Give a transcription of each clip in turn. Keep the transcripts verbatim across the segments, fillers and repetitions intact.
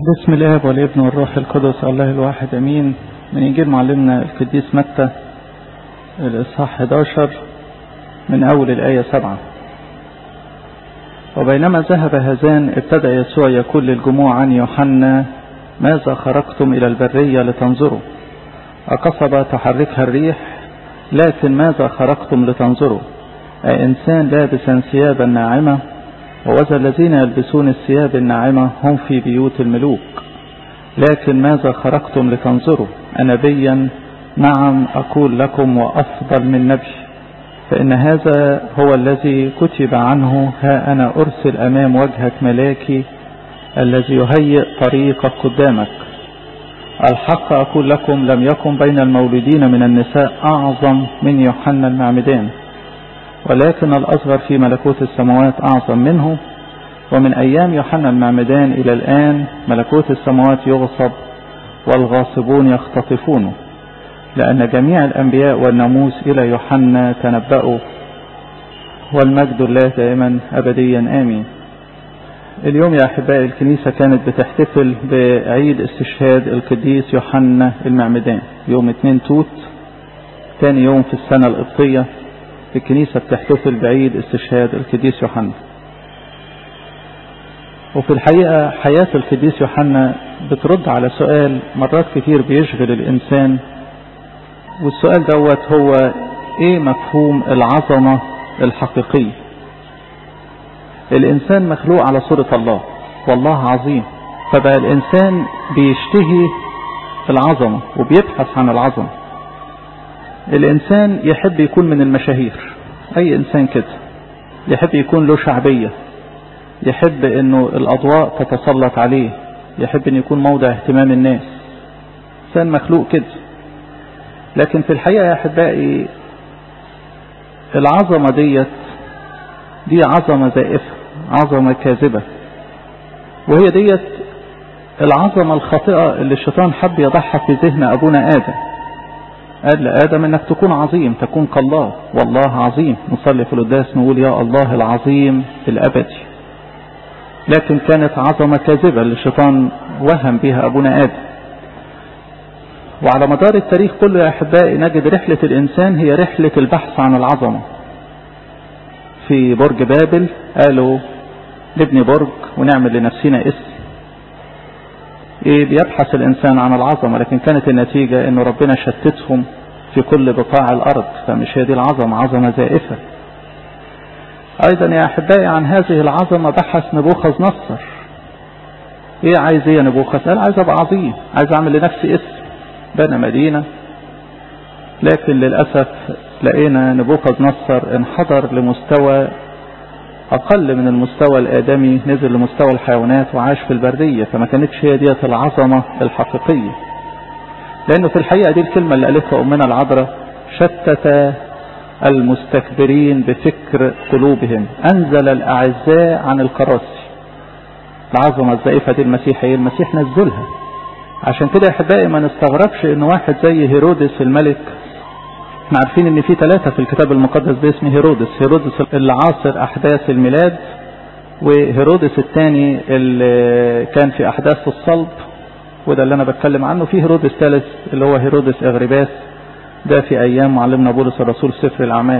بسم الله والابن والروح القدس الله الواحد امين. من انجيل معلمنا القديس متى الاصحاح احد عشر من اول الايه سبعة. وبينما ذهب هذان ابتدأ يسوع يقول للجموع عن يوحنا: ماذا خرجتم الى البرية لتنظروا؟ أقصبة تحركها الريح؟ لكن ماذا خرجتم لتنظروا؟ أإنسان لابسا ثيابا ناعمة؟ ووذا الذين يلبسون الثياب الناعمة هم في بيوت الملوك. لكن ماذا خرجتم لتنظروا؟ أنبيا؟ نعم أقول لكم وأفضل من نبي. فإن هذا هو الذي كتب عنه: ها أنا أرسل أمام وجهك ملاكي الذي يهيئ طريقك قدامك. الحق أقول لكم لم يكن بين المولودين من النساء أعظم من يوحنا المعمدان، ولكن الأصغر في ملكوت السماوات أعظم منه. ومن أيام يوحنا المعمدان إلى الآن ملكوت السماوات يغصب والغاصبون يختطفونه، لأن جميع الأنبياء والناموس إلى يوحنا تنبأوا. والمجد الله دائما أبديا آمين. اليوم يا أحبائي الكنيسة كانت بتحتفل بعيد استشهاد القديس يوحنا المعمدان يوم اتنين توت، ثاني يوم في السنة القبطية. الكنيسة بتحتفل بعيد استشهاد القديس يوحنا. وفي الحقيقة حياة القديس يوحنا بترد على سؤال مرات كتير بيشغل الإنسان، والسؤال دوت هو: ايه مفهوم العظمة الحقيقية؟ الإنسان مخلوق على صورة الله، والله عظيم، فبقى الإنسان بيشتهي العظمة وبيبحث عن العظمة. الإنسان يحب يكون من المشاهير، أي إنسان كده يحب يكون له شعبية، يحب أنه الأضواء تتسلط عليه، يحب أن يكون موضع اهتمام الناس. إنسان مخلوق كده. لكن في الحقيقة يا أحبائي العظمة ديت دي عظمة زائفة، عظمة كاذبة، وهي ديت العظمة الخاطئة اللي الشيطان حب يضعها في ذهن أبونا آدم. قال لآدم انك تكون عظيم، تكون كالله، والله عظيم. نصلي في القداس نقول: يا الله العظيم الأبدي. لكن كانت عظمة كاذبة اللي الشيطان وهم بها أبونا آدم. وعلى مدار التاريخ كله يا أحبائي نجد رحلة الإنسان هي رحلة البحث عن العظمة. في برج بابل قالوا نبني برج ونعمل لنفسنا اسم. ايه بيبحث الانسان عن العظمة، لكن كانت النتيجة انه ربنا شتتهم في كل بقاع الارض. فمش هي دي العظمة، عظمة زائفة. ايضا يا احبائي عن هذه العظمة بحث نبوخذ نصر. ايه عايز ايه يا نبوخذ؟ قال عايز ابقى عظيم، عايز اعمل لنفسي اسم، بنى مدينة. لكن للأسف لقينا نبوخذ نصر انحدر لمستوى أقل من المستوى الآدمي، نزل لمستوى الحيوانات وعاش في البرية. فما كانتش هي ديت العظمة الحقيقية، لأنه في الحقيقة دي الكلمة اللي قالتها أمنا العذراء: شتت المستكبرين بفكر قلوبهم، أنزل الأعزاء عن الكراسي. العظمة الزائفة دي المسيح ايه؟ المسيح نزلها. عشان كده يا أحبائي ما نستغربش إن واحد زي هيرودس الملك، احنا عارفين ان في ثلاثة في الكتاب المقدس باسم هيرودس. هيرودس اللي عاصر احداث الميلاد، وهيرودس الثاني اللي كان في احداث الصلب، وده اللي انا بتكلم عنه. في هيرودس ثالث اللي هو هيرودس اغرباس، ده في ايام معلمنا بولس الرسول سفر الاعمال.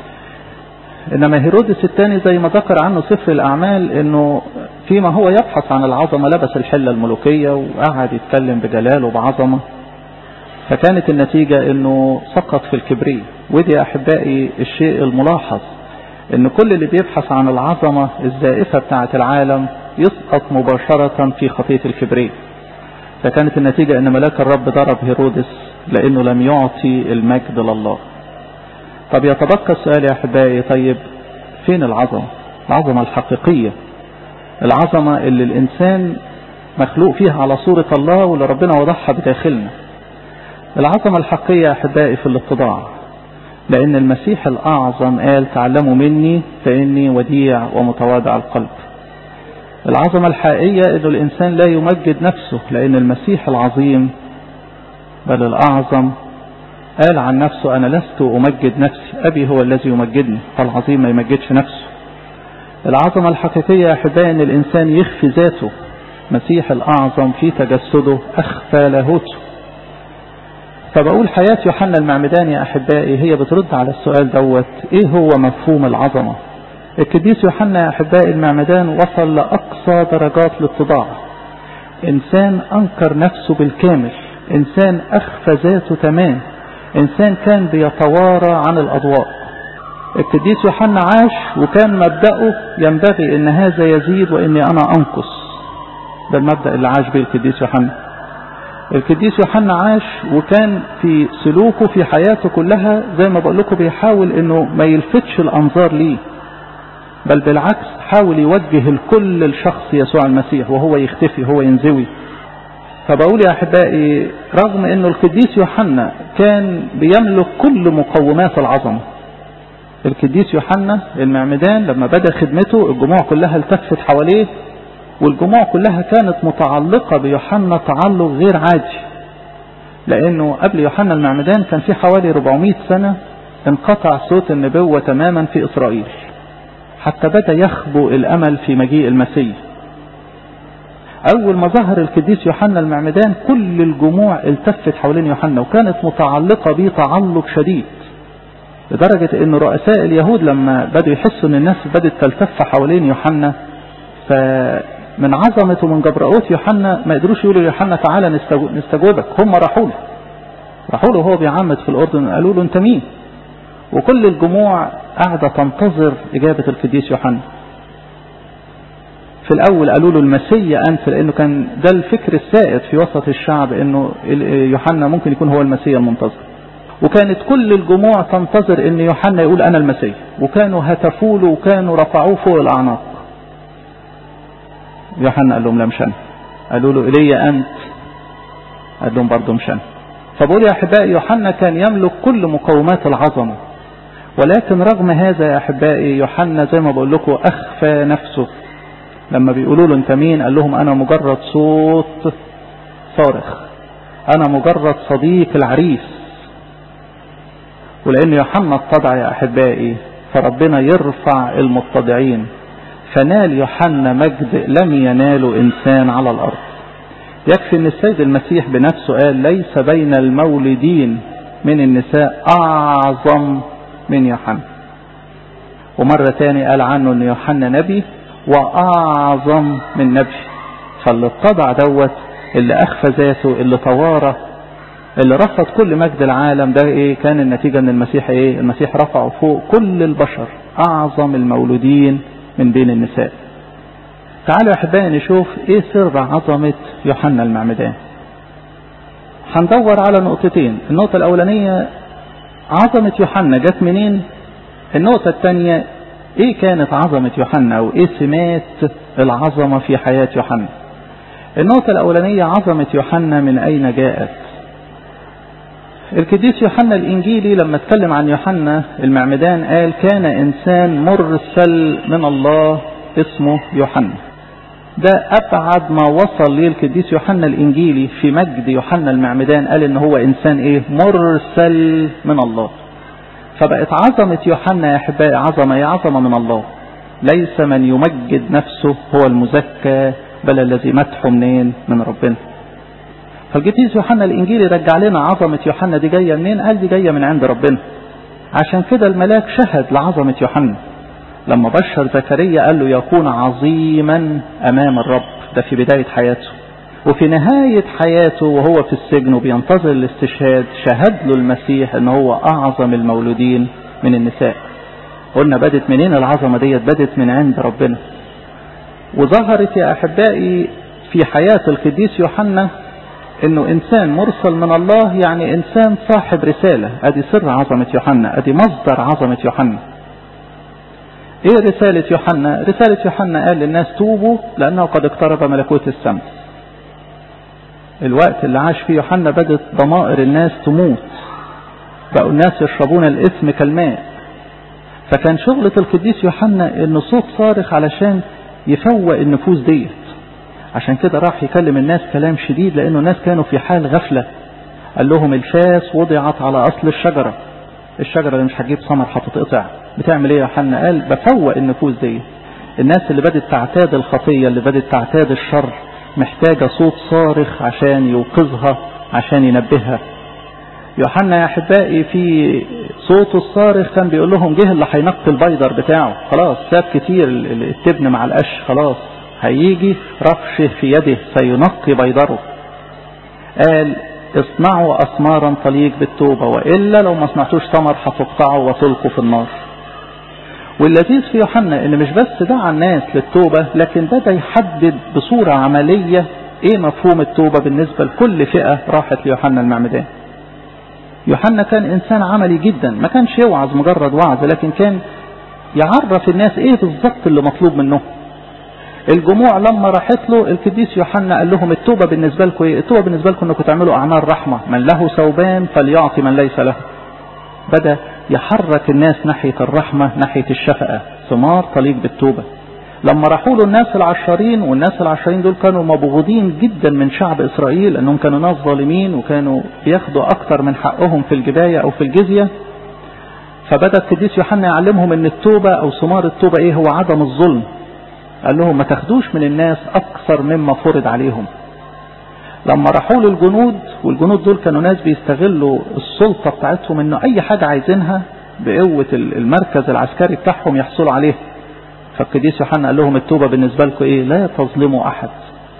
انما هيرودس الثاني زي ما ذكر عنه سفر الاعمال انه فيما هو يبحث عن العظمة لبس الحلة الملوكية وقعد يتكلم بجلال وبعظمة. فكانت النتيجة انه سقط في الكبرية. ودي يا احبائي الشيء الملاحظ، ان كل اللي بيبحث عن العظمة الزائفة بتاعة العالم يسقط مباشرة في خطية الكبرية. فكانت النتيجة ان ملاك الرب ضرب هيرودس لانه لم يعطي المجد لله. طب يتبقى السؤال يا احبائي: طيب فين العظمة؟ العظمة الحقيقية، العظمة اللي الانسان مخلوق فيها على صورة الله واللي ربنا وضعها بداخلنا. العظمة الحقيقية يا أحبائي في الاتضاع، لأن المسيح الأعظم قال: تعلموا مني فإني وديع ومتواضع القلب. العظمة الحقيقية أن الإنسان لا يمجد نفسه، لأن المسيح العظيم بل الأعظم قال عن نفسه: أنا لست أمجد نفسي، أبي هو الذي يمجدني. فالعظيم ما يمجدش نفسه. العظمة الحقيقية يا أحبائي أن الإنسان يخفي ذاته، مسيح الأعظم في تجسده أخفى لاهوته. فبقول حياة يوحنا المعمدان يا أحبائي هي بترد على السؤال دوت، إيه هو مفهوم العظمة؟ القديس يوحنا يا أحبائي المعمدان وصل لأقصى درجات الاتضاع، إنسان أنكر نفسه بالكامل، إنسان أخفى ذاته تمام، إنسان كان بيتوارى عن الأضواء. القديس يوحنا عاش وكان مبدأه ينبغي إن هذا يزيد وإني أنا أنقص. ده المبدأ اللي عاش به القديس يوحنا. القديس يوحنا عاش وكان في سلوكه في حياته كلها زي ما بقول لكم بيحاول إنه ما يلفتش الأنظار ليه، بل بالعكس حاول يوجه الكل لشخص يسوع المسيح وهو يختفي، هو ينزوي. فبقول يا أحبائي رغم أنه القديس يوحنا كان بيملك كل مقومات العظمة، القديس يوحنا المعمدان لما بدأ خدمته الجموع كلها التفت حواليه، والجموع كلها كانت متعلقة بيوحنا تعلق غير عادي، لأنه قبل يوحنا المعمدان كان في حوالي أربعمائة سنة انقطع صوت النبوة تماما في إسرائيل، حتى بدأ يخبو الأمل في مجيء المسيح. أول ما ظهر القديس يوحنا المعمدان كل الجموع التفت حوالين يوحنا وكانت متعلقة به تعلق شديد، لدرجة أن رؤساء اليهود لما بدوا يحسوا أن الناس بدأت تلتف حوالين يوحنا، فمن عظمة ومن جبرؤوت يوحنا ما قدروش يقولوا يوحنا تعالى نستجوبك، هم راحوا له راحوا له وهو بيعمد في الأردن، قالوا له أنت مين؟ وكل الجموع قاعدة تنتظر إجابة القديس يوحنا. في الأول قالوا له المسيح أنت، لأنه كان ده الفكر السائد في وسط الشعب أنه يوحنا ممكن يكون هو المسيح المنتظر، وكانت كل الجموع تنتظر أن يوحنا يقول أنا المسيح، وكانوا هتفوا له وكانوا رفعوه فوق الأعناق. يوحنا قال لهم لا مش أنا. قالوا له إلي أنت؟ قال لهم برضه مش أنا. فبقول يا أحبائي يوحنا كان يملك كل مقومات العظمة، ولكن رغم هذا يا أحبائي يوحنا زي ما بقول لكم أخفى نفسه. لما بيقولوا له أنت مين؟ قال لهم أنا مجرد صوت صارخ، أنا مجرد صديق العريس. ولأن يوحنا اتضع يا أحبائي فربنا يرفع المتضعين، فنال يوحنا مجد لم يناله إنسان على الأرض. يكفي أن السيد المسيح بنفسه قال ليس بين المولدين من النساء أعظم من يوحنا. ومرة تاني قال عنه أن يوحنا نبي وأعظم من نبي. فاللي اتضع دوت، اللي أخفى ذاته، اللي توارى، اللي رفض كل مجد العالم، ده إيه كان النتيجة؟ أن المسيح إيه؟ المسيح رفعه فوق كل البشر، أعظم المولودين من بين النساء. تعالوا يا أحبائي نشوف إيه سر عظمة يوحنا المعمدان. هندور على نقطتين. النقطة الأولانية عظمة يوحنا جت منين؟ النقطة الثانية إيه كانت عظمة يوحنا أو إيه سمات العظمة في حياة يوحنا؟ النقطة الأولانية عظمة يوحنا من أين جاءت؟ القديس يوحنا الإنجيلي لما اتكلم عن يوحنا المعمدان قال كان إنسان مرسل من الله اسمه يوحنا. ده أبعد ما وصل ليه القديس يوحنا الإنجيلي في مجد يوحنا المعمدان، قال إن هو إنسان إيه؟ مرسل من الله. فبقت عظمة يوحنا يا أحبائي عظمة هي عظمة من الله. ليس من يمجد نفسه هو المزكى، بل الذي مدحه منين؟ من ربنا. فالقديس يوحنا الإنجيلي رجع لنا عظمة يوحنا دي جاية منين؟ قال دي جاية من عند ربنا. عشان كده الملاك شهد لعظمة يوحنا لما بشر زكريا قال له يكون عظيما أمام الرب. ده في بداية حياته. وفي نهاية حياته وهو في السجن وبينتظر الاستشهاد شهد له المسيح ان هو أعظم المولودين من النساء. قلنا بدت منين العظمة ديت؟ بدت من عند ربنا، وظهرت يا أحبائي في حياة القديس يوحنا انه انسان مرسل من الله، يعني انسان صاحب رسالة. ادي سر عظمة يوحنا، ادي مصدر عظمة يوحنا. ايه رسالة يوحنا؟ رسالة يوحنا قال للناس توبوا لانه قد اقترب ملكوت السماء. الوقت اللي عاش فيه يوحنا بدت ضمائر الناس تموت، بقوا الناس يشربون الاسم كالماء. فكان شغلة القديس يوحنا انه صوت صارخ علشان يفوق النفوس ديت. عشان كده راح يكلم الناس كلام شديد، لانه الناس كانوا في حال غفلة. قال لهم الفاس وضعت على اصل الشجرة، الشجرة اللي مش هتجيب ثمر هتتقطع. بتعمل ايه يا يوحنا؟ قال بفوق النفوس دي، الناس اللي بدت تعتاد الخطية، اللي بدت تعتاد الشر، محتاجة صوت صارخ عشان يوقظها، عشان ينبهها. يوحنا يا أحبائي في صوته الصارخ كان بيقول لهم جه اللي هينقي البيضر بتاعه، خلاص ساب كتير التبن مع القش، خلاص هيجي رفشه في يده سينقي بيضره. قال اصنعوا أثمارا تليق بالتوبة، وإلا لو ما صنعتوش ثمر هتقطعوا وتلقوا في النار. واللذيذ في يوحنا ان مش بس دعا الناس للتوبة، لكن بدأ يحدد بصورة عملية ايه مفهوم التوبة بالنسبة لكل فئة راحت ليوحنا المعمدان. يوحنا كان انسان عملي جدا، ما كانش يوعظ مجرد وعظ، لكن كان يعرف الناس ايه بالظبط اللي مطلوب منه. الجموع لما راحت له القديس يوحنا قال لهم التوبة بالنسبة لكم ايه؟ التوبة بالنسبة لكم انكم تعملوا اعمال رحمة، من له ثوبان فليعطي من ليس له. بدأ يحرك الناس ناحية الرحمة، ناحية الشفقة، ثمار تليق بالتوبة. لما راحوا له الناس العشرين، والناس العشرين دول كانوا مبغوضين جدا من شعب إسرائيل، أنهم كانوا ناس ظالمين وكانوا بياخدوا أكتر من حقهم في الجباية أو في الجزية. فبدأ القديس يوحنا يعلمهم أن التوبة أو ثمار التوبة إيه؟ هو عدم الظلم. قال لهم ما تاخدوش من الناس أكثر مما فرض عليهم. لما راحوا له الجنود، والجنود دول كانوا ناس بيستغلوا السلطة بتاعتهم انه اي حاجة عايزينها بقوة المركز العسكري بتاعهم يحصلوا عليه. فالقديس يوحنا قال لهم التوبة بالنسبة لكم ايه؟ لا تظلموا احد.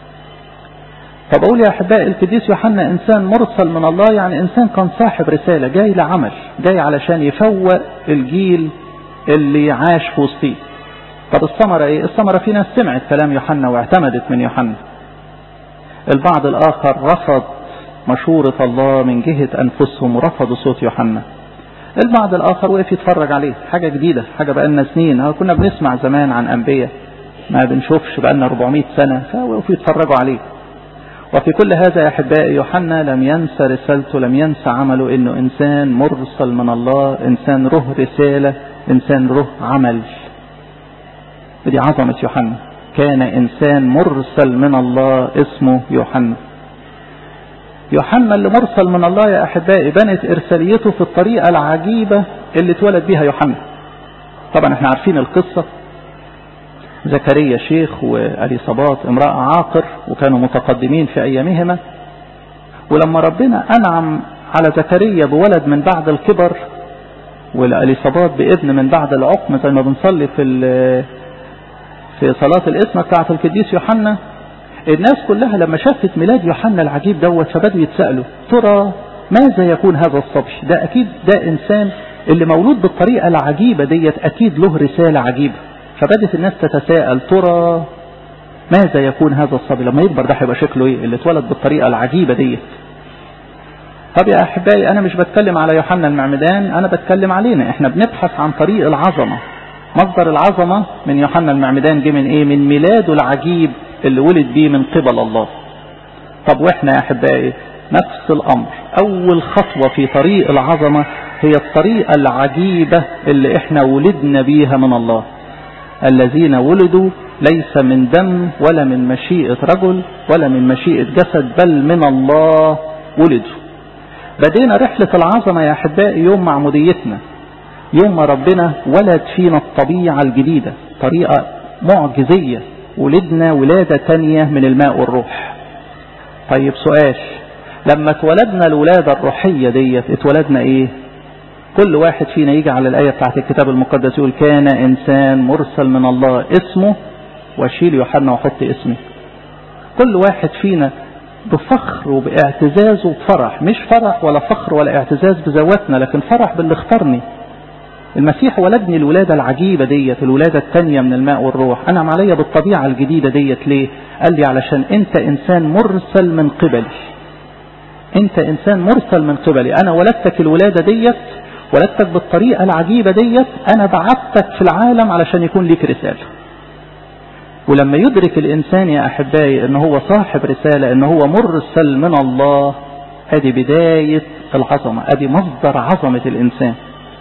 طب اقول يا احبائي القديس يوحنا انسان مرسل من الله، يعني انسان كان صاحب رسالة، جاي لعمل، جاي علشان يفوق الجيل اللي عاش في وسطيه. طب الثمرة ايه؟ الثمرة في ناس سمعت كلام يوحنا واعتمدت من يوحنا. البعض الآخر رفض مشورة الله من جهة أنفسهم ورفضوا صوت يوحنا. البعض الآخر وقف يتفرج عليه، حاجة جديدة، حاجة بقالنا سنين، كنا بنسمع زمان عن أنبياء ما بنشوفش بقالنا أربعمائة سنة، فوقفوا يتفرجوا عليه. وفي كل هذا يا أحبائي يوحنا لم ينسى رسالته، لم ينسى عمله، إنه إنسان مرسل من الله، إنسان ره رسالة، إنسان ره عمل. دي عظمة يوحنا، كان إنسان مرسل من الله اسمه يوحنا. يوحنا اللي مرسل من الله يا أحبائي بنت إرساليته في الطريقة العجيبة اللي اتولد بيها يوحنا. طبعا احنا عارفين القصة، زكريا شيخ وأليصابات امرأة عاقر، وكانوا متقدمين في أيامهما. ولما ربنا أنعم على زكريا بولد من بعد الكبر، والأليصابات بابن من بعد العقم، زي ما بنصلي في في صلاة الاسم بتاعة القديس يوحنا، الناس كلها لما شافت ميلاد يوحنا العجيب دوت فبدوا يتسألوا ترى ماذا يكون هذا الصبي؟ ده أكيد ده إنسان اللي مولود بالطريقة العجيبة ديت، أكيد له رسالة عجيبة. فبدت الناس تتساءل ترى ماذا يكون هذا الصبي لما يكبر؟ ده هيبقى شكله ايه اللي اتولد بالطريقة العجيبة ديت؟ طب يا أحبائي أنا مش بتكلم على يوحنا المعمدان، أنا بتكلم علينا احنا، بنبحث عن طريق العظمة. مصدر العظمة من يوحنا المعمدان جه من ايه؟ من ميلاده العجيب اللي ولد بيه من قبل الله. طب واحنا يا أحبائي نفس الأمر، أول خطوة في طريق العظمة هي الطريقة العجيبة اللي احنا ولدنا بيها من الله. الذين ولدوا ليس من دم ولا من مشيئة رجل ولا من مشيئة جسد، بل من الله ولدوا. بدينا رحلة العظمة يا أحبائي يوم معموديتنا، يوم ما ربنا ولد فينا الطبيعة الجديدة، طريقة معجزية، ولدنا ولادة تانية من الماء والروح. طيب سؤال، لما اتولدنا الولادة الروحية ديت اتولدنا ايه؟ كل واحد فينا يجي على الآية بتاعت الكتاب المقدس يقول كان إنسان مرسل من الله اسمه، واشيل يوحنا وحط اسمي. كل واحد فينا بفخر وباعتزاز وبفرح، مش فرح ولا فخر ولا اعتزاز بذواتنا، لكن فرح باللي اختارني. المسيح ولدني الولادة العجيبة ديت، الولادة التانية من الماء والروح. أنا عليا بالطبيعة الجديدة ديت ليه؟ قال لي علشان أنت إنسان مرسل من قبلي، أنت إنسان مرسل من قبلي. أنا ولدتك الولادة ديت، ولدتك بالطريقة العجيبة ديت، أنا بعتك في العالم علشان يكون ليك رسالة. ولما يدرك الإنسان يا أحبائي أنه هو صاحب رسالة، أنه هو مرسل من الله، هذه بداية العظمة، هذه مصدر عظمة الإنسان.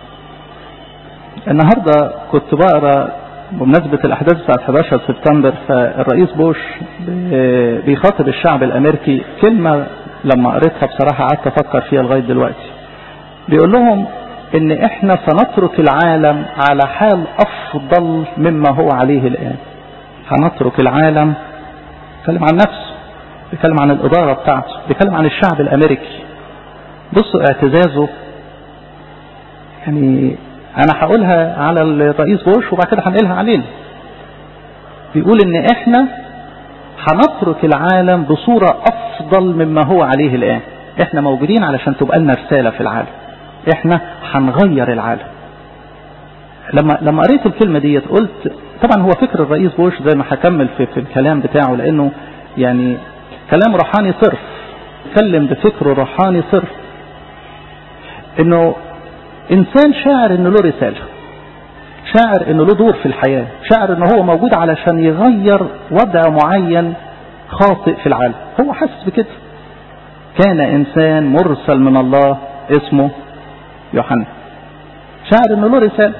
النهاردة كنت بقرأ بمناسبة الأحداث بتاعت أحد عشر سبتمبر، فالرئيس بوش بيخاطب الشعب الأمريكي كلمة لما قريتها بصراحة قعدت أفكر فيها لغاية دلوقتي. بيقول لهم إن إحنا سنترك العالم على حال أفضل مما هو عليه الآن. هنترك العالم، كلم عن نفسه، بيتكلم عن الإدارة بتاعته، بيتكلم عن الشعب الأمريكي. بصوا اعتزازه، يعني أنا هقولها على الرئيس بوش وبعد كده هنقلها علينا. بيقول إن إحنا هنترك العالم بصورة أفضل مما هو عليه الآن. إحنا موجودين علشان تبقى لنا رسالة في العالم، إحنا هنغير العالم. لما لما قريت الكلمة دي قلت طبعا هو فكر الرئيس بوش زي ما هكمل في, في الكلام بتاعه، لأنه يعني كلام روحاني صرف، اتكلم بفكر روحاني صرف، إنه إنسان شاعر إنه له رسالة، شاعر إنه له دور في الحياة، شاعر إنه هو موجود علشان يغير وضع معين خاطئ في العالم. هو حاسس بكده. كان إنسان مرسل من الله اسمه يوحنا، شاعر إنه له رسالة.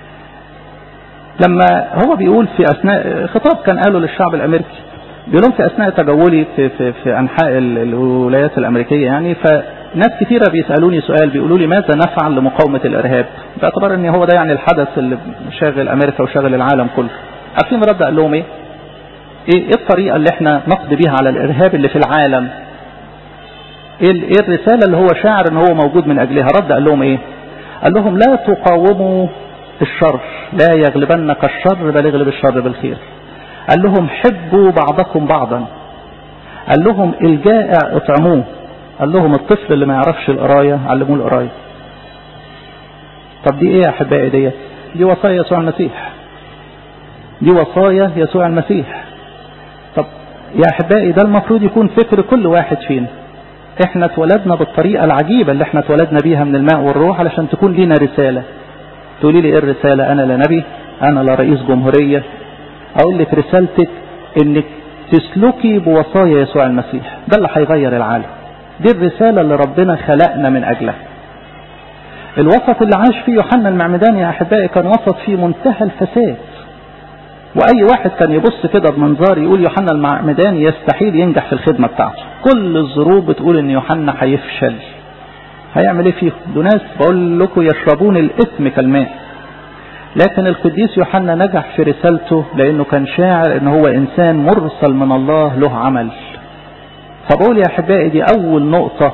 لما هو بيقول في أثناء خطاب كان قاله للشعب الأمريكي، بيقولون في أثناء تجولي في, في, في أنحاء الولايات الأمريكية، يعني فناس كثيرة بيسألوني سؤال، بيقولوا لي ماذا نفعل لمقاومة الإرهاب، باعتبار أن هو ده يعني الحدث اللي شاغل أمريكا وشاغل العالم كله. عارفين رد قال لهم إيه؟ إيه الطريقة اللي احنا نقضي بيها على الإرهاب اللي في العالم؟ إيه الرسالة اللي هو شاعر أنه هو موجود من أجلها؟ رد قال لهم إيه؟ قال لهم لا تقاوموا الشر، لا يغلبنك الشر بل يغلب الشر بالخير. قال لهم حبوا بعضكم بعضا. قال لهم الجائع اطعموه. قال لهم الطفل اللي ما يعرفش القرايه علموه القرايه. طب دي ايه يا احبائي؟ دي دي وصايا يسوع المسيح، دي وصايا يسوع المسيح. طب يا احبائي ده المفروض يكون فكر كل واحد فينا. احنا اتولدنا بالطريقه العجيبه اللي احنا اتولدنا بيها من الماء والروح علشان تكون لينا رساله. تقولي لي ايه الرساله؟ انا لا نبي، انا لا رئيس جمهوريه. اقول لك رسالتك انك تسلكي بوصايا يسوع المسيح، ده اللي هيغير العالم. دي الرساله اللي ربنا خلقنا من اجلها. الوسط اللي عاش فيه يوحنا المعمدان يا احبائي كان وسط فيه منتهى الفساد، واي واحد كان يبص كده بمنظار يقول يوحنا المعمدان يستحيل ينجح في الخدمه بتاعته. كل الظروف بتقول ان يوحنا هيفشل. هيعمل ايه فيهم؟ دول ناس بقول لكم يشربون الاثم كالماء. لكن القديس يوحنا نجح في رسالته لانه كان شاعر ان هو انسان مرسل من الله له عمل. فبقول يا احبائي دي اول نقطة،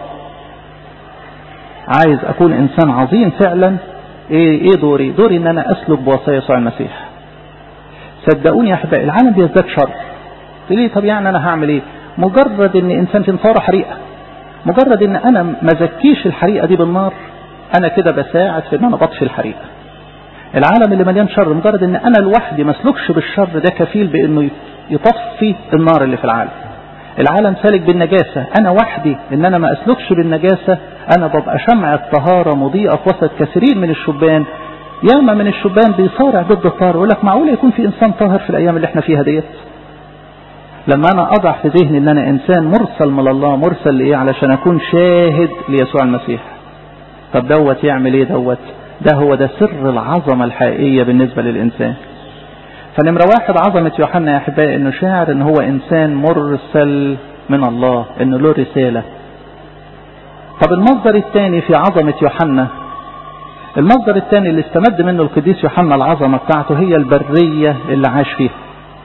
عايز اكون انسان عظيم فعلا. ايه ايه دوري؟ دوري ان انا اسلك بوصايا يسوع المسيح. صدقوني يا احبائي العالم بيزداد شر. تقولي طب يعني انا هعمل ايه؟ مجرد ان انسان تنصاره حريقة، مجرد ان انا ما زكيش الحريقة دي بالنار، انا كده بساعد في ان انا بطفي الحريقة. العالم اللي مليان شر، مجرد ان انا لوحدي ما اسلكش بالشر ده كفيل بانه يطفي النار اللي في العالم. العالم سالك بالنجاسة، انا وحدي ان انا ما اسلكش بالنجاسة، انا ببقى شمعة طهارة مضيئة في وسط كثيرين من الشبان. ياما من الشبان بيصارع ضد الطهارة، يقول لك معقول يكون في انسان طاهر في الايام اللي احنا فيها ديت؟ لما انا اضع في ذهني ان انا انسان مرسل من الله، مرسل لايه؟ علشان اكون شاهد ليسوع المسيح. طب دوت يعمل ايه دوت؟ ده هو ده سر العظمة الحقيقية بالنسبة للإنسان. فنمرة واحد عظمة يوحنا يا أحبائي إنه شاعر إنه هو إنسان مرسل من الله، إنه له رسالة. طب المصدر الثاني في عظمة يوحنا، المصدر الثاني اللي استمد منه القديس يوحنا العظمة بتاعته هي البرية اللي عاش فيها.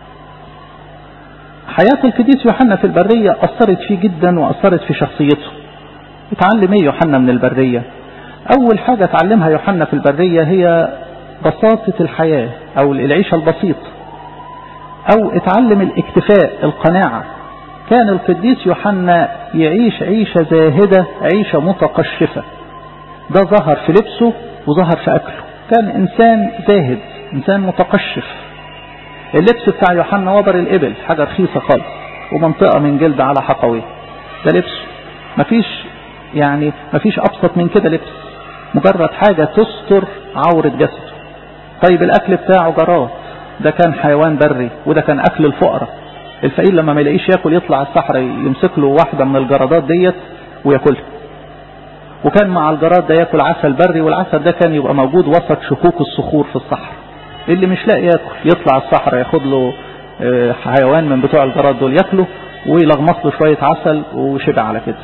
حياة القديس يوحنا في البرية أثرت فيه جدا وأثرت في شخصيته. اتعلم ايه يوحنا من البرية؟ أول حاجة اتعلمها يوحنا في البرية هي بساطة الحياة أو العيشة البسيطة، أو اتعلم الاكتفاء، القناعة. كان القديس يوحنا يعيش عيشة زاهدة، عيشة متقشفة. ده ظهر في لبسه وظهر في أكله. كان إنسان زاهد، إنسان متقشف. اللبس بتاع يوحنا وبر الإبل، حاجة رخيصة خالص، ومنطقة من جلد على حقويه. ده لبسه، مفيش يعني مفيش أبسط من كده لبس، مجرد حاجة تستر عورة جسده. طيب الأكل بتاعه جراد، ده كان حيوان بري، وده كان أكل الفقراء. الفقير لما ما يلاقيش ياكل يطلع الصحراء يمسك له واحدة من الجرادات ديت وياكلها. وكان مع الجراد ده ياكل عسل بري، والعسل ده كان يبقى موجود وسط شكوك الصخور في الصحراء. اللي مش لاقي ياكل يطلع الصحراء ياخد له حيوان من بتوع الجراد دول ياكله ويلغمص له شوية عسل وشبع على كده.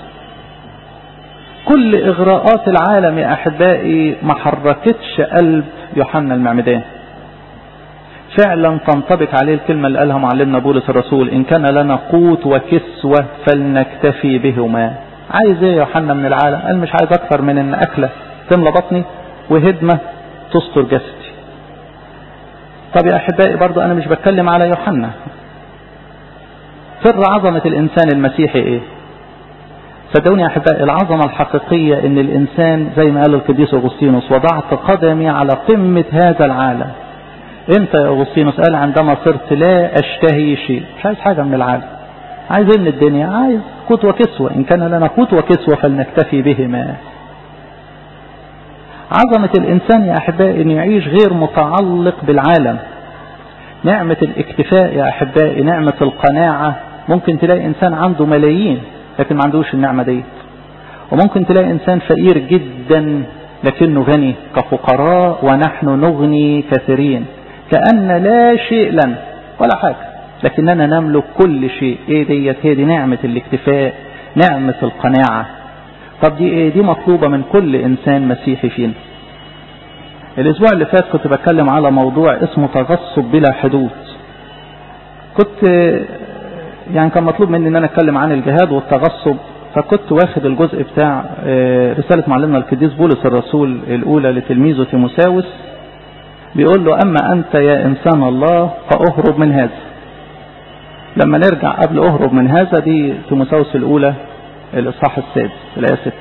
كل إغراءات العالم يا أحبائي ما حركتش قلب يوحنا المعمدان. فعلا تنطبق عليه الكلمة اللي قالها معلمنا بولس الرسول: إن كان لنا قوت وكسوة فلنكتفي بهما. عايز ايه يا يوحنا من العالم؟ قال مش عايز اكثر من ان اكلة تملى بطني وهدمة تستر جسدي. طب يا احبائي برضو انا مش بتكلم على يوحنا. سر عظمة الانسان المسيحي ايه؟ صدقوني يا احبائي العظمة الحقيقية ان الانسان زي ما قال القديس اغسطينوس: وضعت قدمي على قمة هذا العالم. امتى يا اغسطينوس؟ قال: عندما صرت لا اشتهي شيء، مش عايز حاجة من العالم. عايز ايه من الدنيا؟ عايز قوت وكسوة. إن كان لنا قوت وكسوة فلنكتفي بهما. عظمة الإنسان يا أحبائي أن يعيش غير متعلق بالعالم. نعمة الاكتفاء يا أحبائي، نعمة القناعة. ممكن تلاقي إنسان عنده ملايين لكن ما عندوش النعمة دي، وممكن تلاقي إنسان فقير جدا لكنه غني، كفقراء ونحن نغني كثيرين، كأن لا شيء لنا ولا حاجة لكننا نملك كل شيء. ايه ديت؟ هي دي نعمة الاكتفاء، نعمة القناعة. طب دي ايه؟ دي مطلوبة من كل انسان مسيحي فينا. الاسبوع اللي فات كنت بتكلم على موضوع اسمه تغصب بلا حدود. كنت يعني كان مطلوب مني ان انا اتكلم عن الجهاد والتغصب، فكنت واخد الجزء بتاع رسالة معلمنا القديس بولس الرسول الاولى لتلميذه تيموثاوس، بيقول له: اما انت يا انسان الله فاهرب من هذا. لما نرجع قبل اهرب من هذا، دي تيموثاوس الاولى الاصحاح السادس الايه ستة.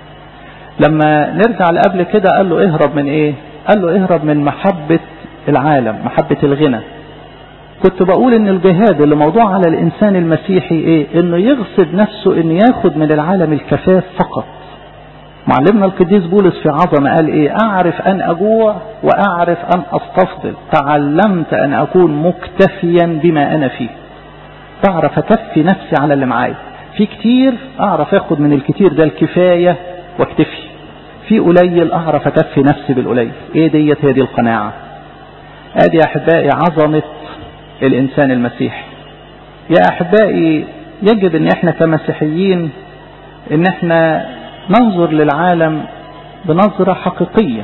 لما نرجع لقبل كده قال له اهرب من ايه؟ قال له اهرب من محبة العالم، محبة الغنى. كنت بقول ان الجهاد اللي موضوع على الانسان المسيحي ايه؟ انه يغصب نفسه انه ياخد من العالم الكفاف فقط. معلمنا القديس بولس في عظمة قال ايه؟ اعرف ان اجوع واعرف ان استفضل، تعلمت ان اكون مكتفيا بما انا فيه. تعرف اكفي نفسي على اللي معايا. في كتير اعرف اخد من الكتير ده الكفاية واكتفي، في قليل اعرف اكفي نفسي بالقليل. ايه ديت؟ هي دي القناعة. ادي يا احبائي عظمة الانسان المسيحي. يا احبائي يجب ان احنا كمسيحيين ان احنا ننظر للعالم بنظرة حقيقية.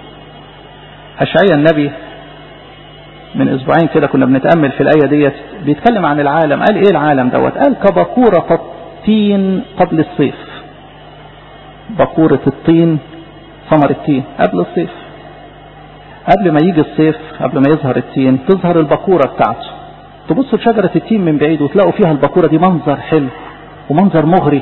أشعياء النبي من اسبوعين كده كنا بنتأمل في الآية ديت، بيتكلم عن العالم. قال ايه العالم دوت؟ قال: كبكورة الطين قبل الصيف. بكورة الطين، ثمر التين قبل الصيف. قبل ما يجي الصيف، قبل ما يظهر التين، تظهر البكورة بتاعته. تبصوا لشجرة التين من بعيد وتلاقوا فيها البكورة دي منظر حلو ومنظر مغري.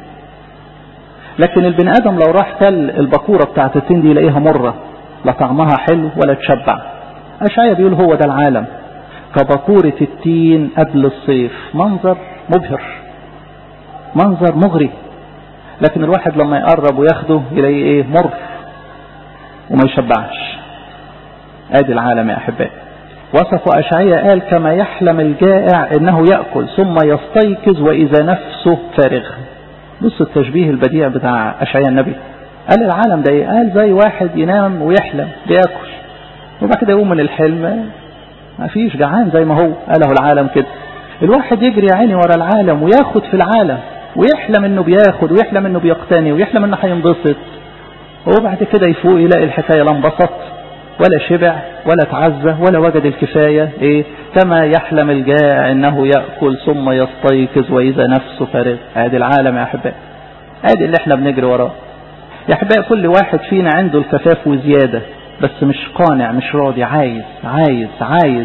لكن البني آدم لو راح تل البكورة بتاعت التين دي يلاقيها مرة، لا طعمها حلو ولا تشبع. أشعياء بيقول هو ده العالم، كبكورة التين قبل الصيف، منظر مبهر، منظر مغري، لكن الواحد لما يقرب وياخده يلاقيه ايه؟ مر وما يشبعش. ادي العالم يا احبائي. وصف أشعياء قال: كما يحلم الجائع انه يأكل ثم يستيقظ واذا نفسه فارغ. بص التشبيه البديع بتاع أشعياء النبي. قال العالم ده ايه؟ قال زي واحد ينام ويحلم بياكل وبعد كده يقوم من الحلم ما فيش، جعان زي ما هو. قاله العالم كده. الواحد يجري عيني ورا العالم وياخد في العالم ويحلم انه بياخد ويحلم انه بيقتني ويحلم انه هينبسط، وبعد كده يفوق يلاقي الحكاية لا انبسط ولا شبع ولا تعزى ولا وجد الكفاية. ايه؟ كما يحلم الجائع انه يأكل ثم يستيقظ واذا نفسه فارغ. ادي العالم يا احبائي، ادي اللي احنا بنجري وراه يا احبائي. كل واحد فينا عنده الكفاف وزيادة، بس مش قانع، مش راضي، عايز عايز عايز.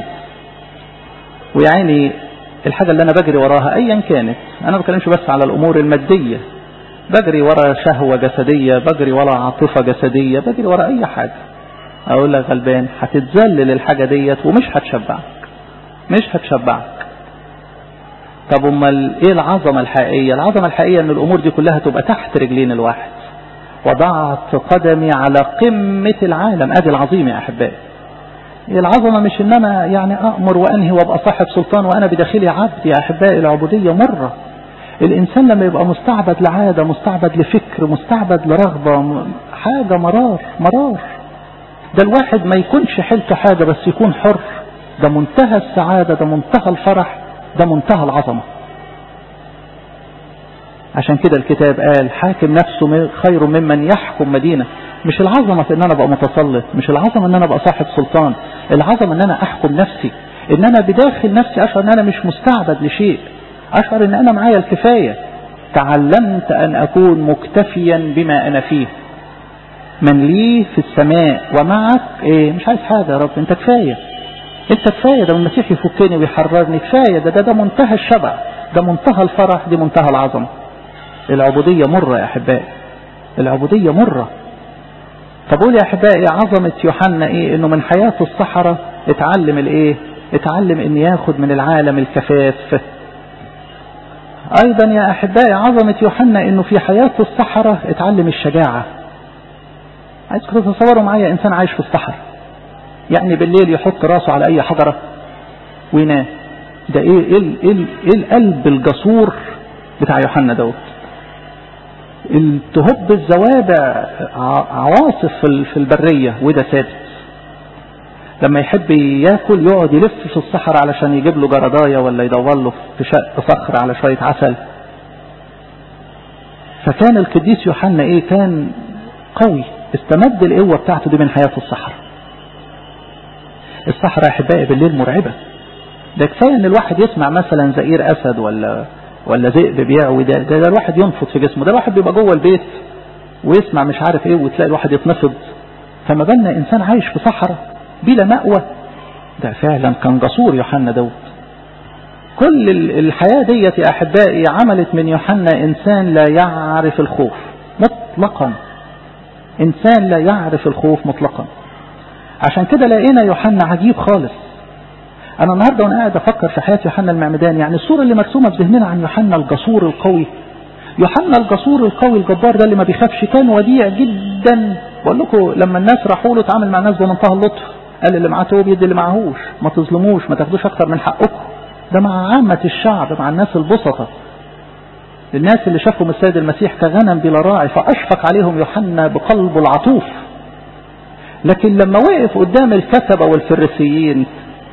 ويعني الحاجة اللي انا بجري وراها ايا كانت، انا ما بتكلمش بس على الامور المادية، بجري ورا شهوة جسدية، بجري ورا عاطفة جسدية، بجري ورا اي حاجة. اقول لك غلبان، هتتذلل الحاجة ديت ومش هتشبعك، مش هتشبعك. طب امال ايه العظمة الحقيقية؟ العظمة الحقيقية ان الامور دي كلها تبقى تحت رجلين الواحد. وضعت قدمي على قمة العالم. ادي العظيم يا احبائي. العظمة مش ان انا يعني اأمر وانهي وابقى صاحب سلطان وانا بداخلي عبد. يا احبائي العبودية مرة. الانسان لما يبقى مستعبد لعادة، مستعبد لفكر، مستعبد لرغبة، حاجة مرار مرار. ده الواحد ما يكونش حيلته حاجة بس يكون حر، ده منتهى السعادة، ده منتهى الفرح، ده منتهى العظمة. عشان كده الكتاب قال: حاكم نفسه خير ممن يحكم مدينة. مش العظمة في ان انا ابقى متسلط، مش العظمة ان انا ابقى صاحب سلطان، العظمة ان انا احكم نفسي، ان انا بداخل نفسي اشعر ان انا مش مستعبد لشيء، اشعر ان انا معايا الكفاية. تعلمت ان اكون مكتفيا بما انا فيه، من لي في السماء ومعك ايه، مش عايز حاجة يا رب، انت كفاية، انت كفاية، ده المسيح يفكني ويحررني، كفاية، ده ده ده منتهى الشبع، ده منتهى الفرح، دي منتهى العظمة. العبودية مرة يا احبائي، العبودية مرة. طب قول يا احبائي عظمة يوحنا ايه؟ انه من حياة الصحراء اتعلم الايه؟ اتعلم ان ياخد من العالم الكفاف. ايضا يا احبائي عظمة يوحنا انه في حياة الصحراء اتعلم الشجاعة. عايزكم تتصوروا معايا انسان عايش في الصحراء، يعني بالليل يحط راسه على اي حجرة وينام. ده ايه ايه ايه, إيه القلب الجسور بتاع يوحنا دوت. التهب الزوابع عواصف في البرية وده ثابت. لما يحب ياكل يقعد يلف في الصحراء علشان يجيب له جرداية ولا يدور له في شق صخر على شوية عسل. فكان القديس يوحنا ايه؟ كان قوي، استمد القوة بتاعته دي من حياة الصحراء. الصحراء يا احبائي بالليل مرعبة. ده كفاية ان الواحد يسمع مثلا زئير اسد ولا ولا ذئب بيعوي، ده, ده, ده الواحد ينفض في جسمه. ده الواحد بيبقى جوه البيت ويسمع مش عارف ايه وتلاقي الواحد يتنفض، فما بالنا انسان عايش في صحراء بلا مأوى. ده فعلا كان جسور يوحنا دوت. كل الحياة ديت يا احبائي عملت من يوحنا انسان لا يعرف الخوف مطلقا، انسان لا يعرف الخوف مطلقا. عشان كده لقينا يوحنا عجيب خالص. انا النهارده وانا قاعد افكر في حياه يوحنا المعمدان، يعني الصوره اللي مرسومه في ذهننا عن يوحنا الجسور القوي، يوحنا الجسور القوي الجبار ده اللي ما بيخافش، كان وديع جدا. بقول لكم لما الناس راحوا له اتعامل مع الناس بمنتهى اللطف، قال اللي معاه توب يدي اللي معاهوش، ما تظلموش، ما تاخدوش اكتر من حقكم. ده مع عامه الشعب، مع الناس البسطه، الناس اللي شافوا السيد المسيح كغنم بلا راعي، فاشفق عليهم يوحنا بقلبه العطوف. لكن لما وقف قدام الكتبه والفريسيين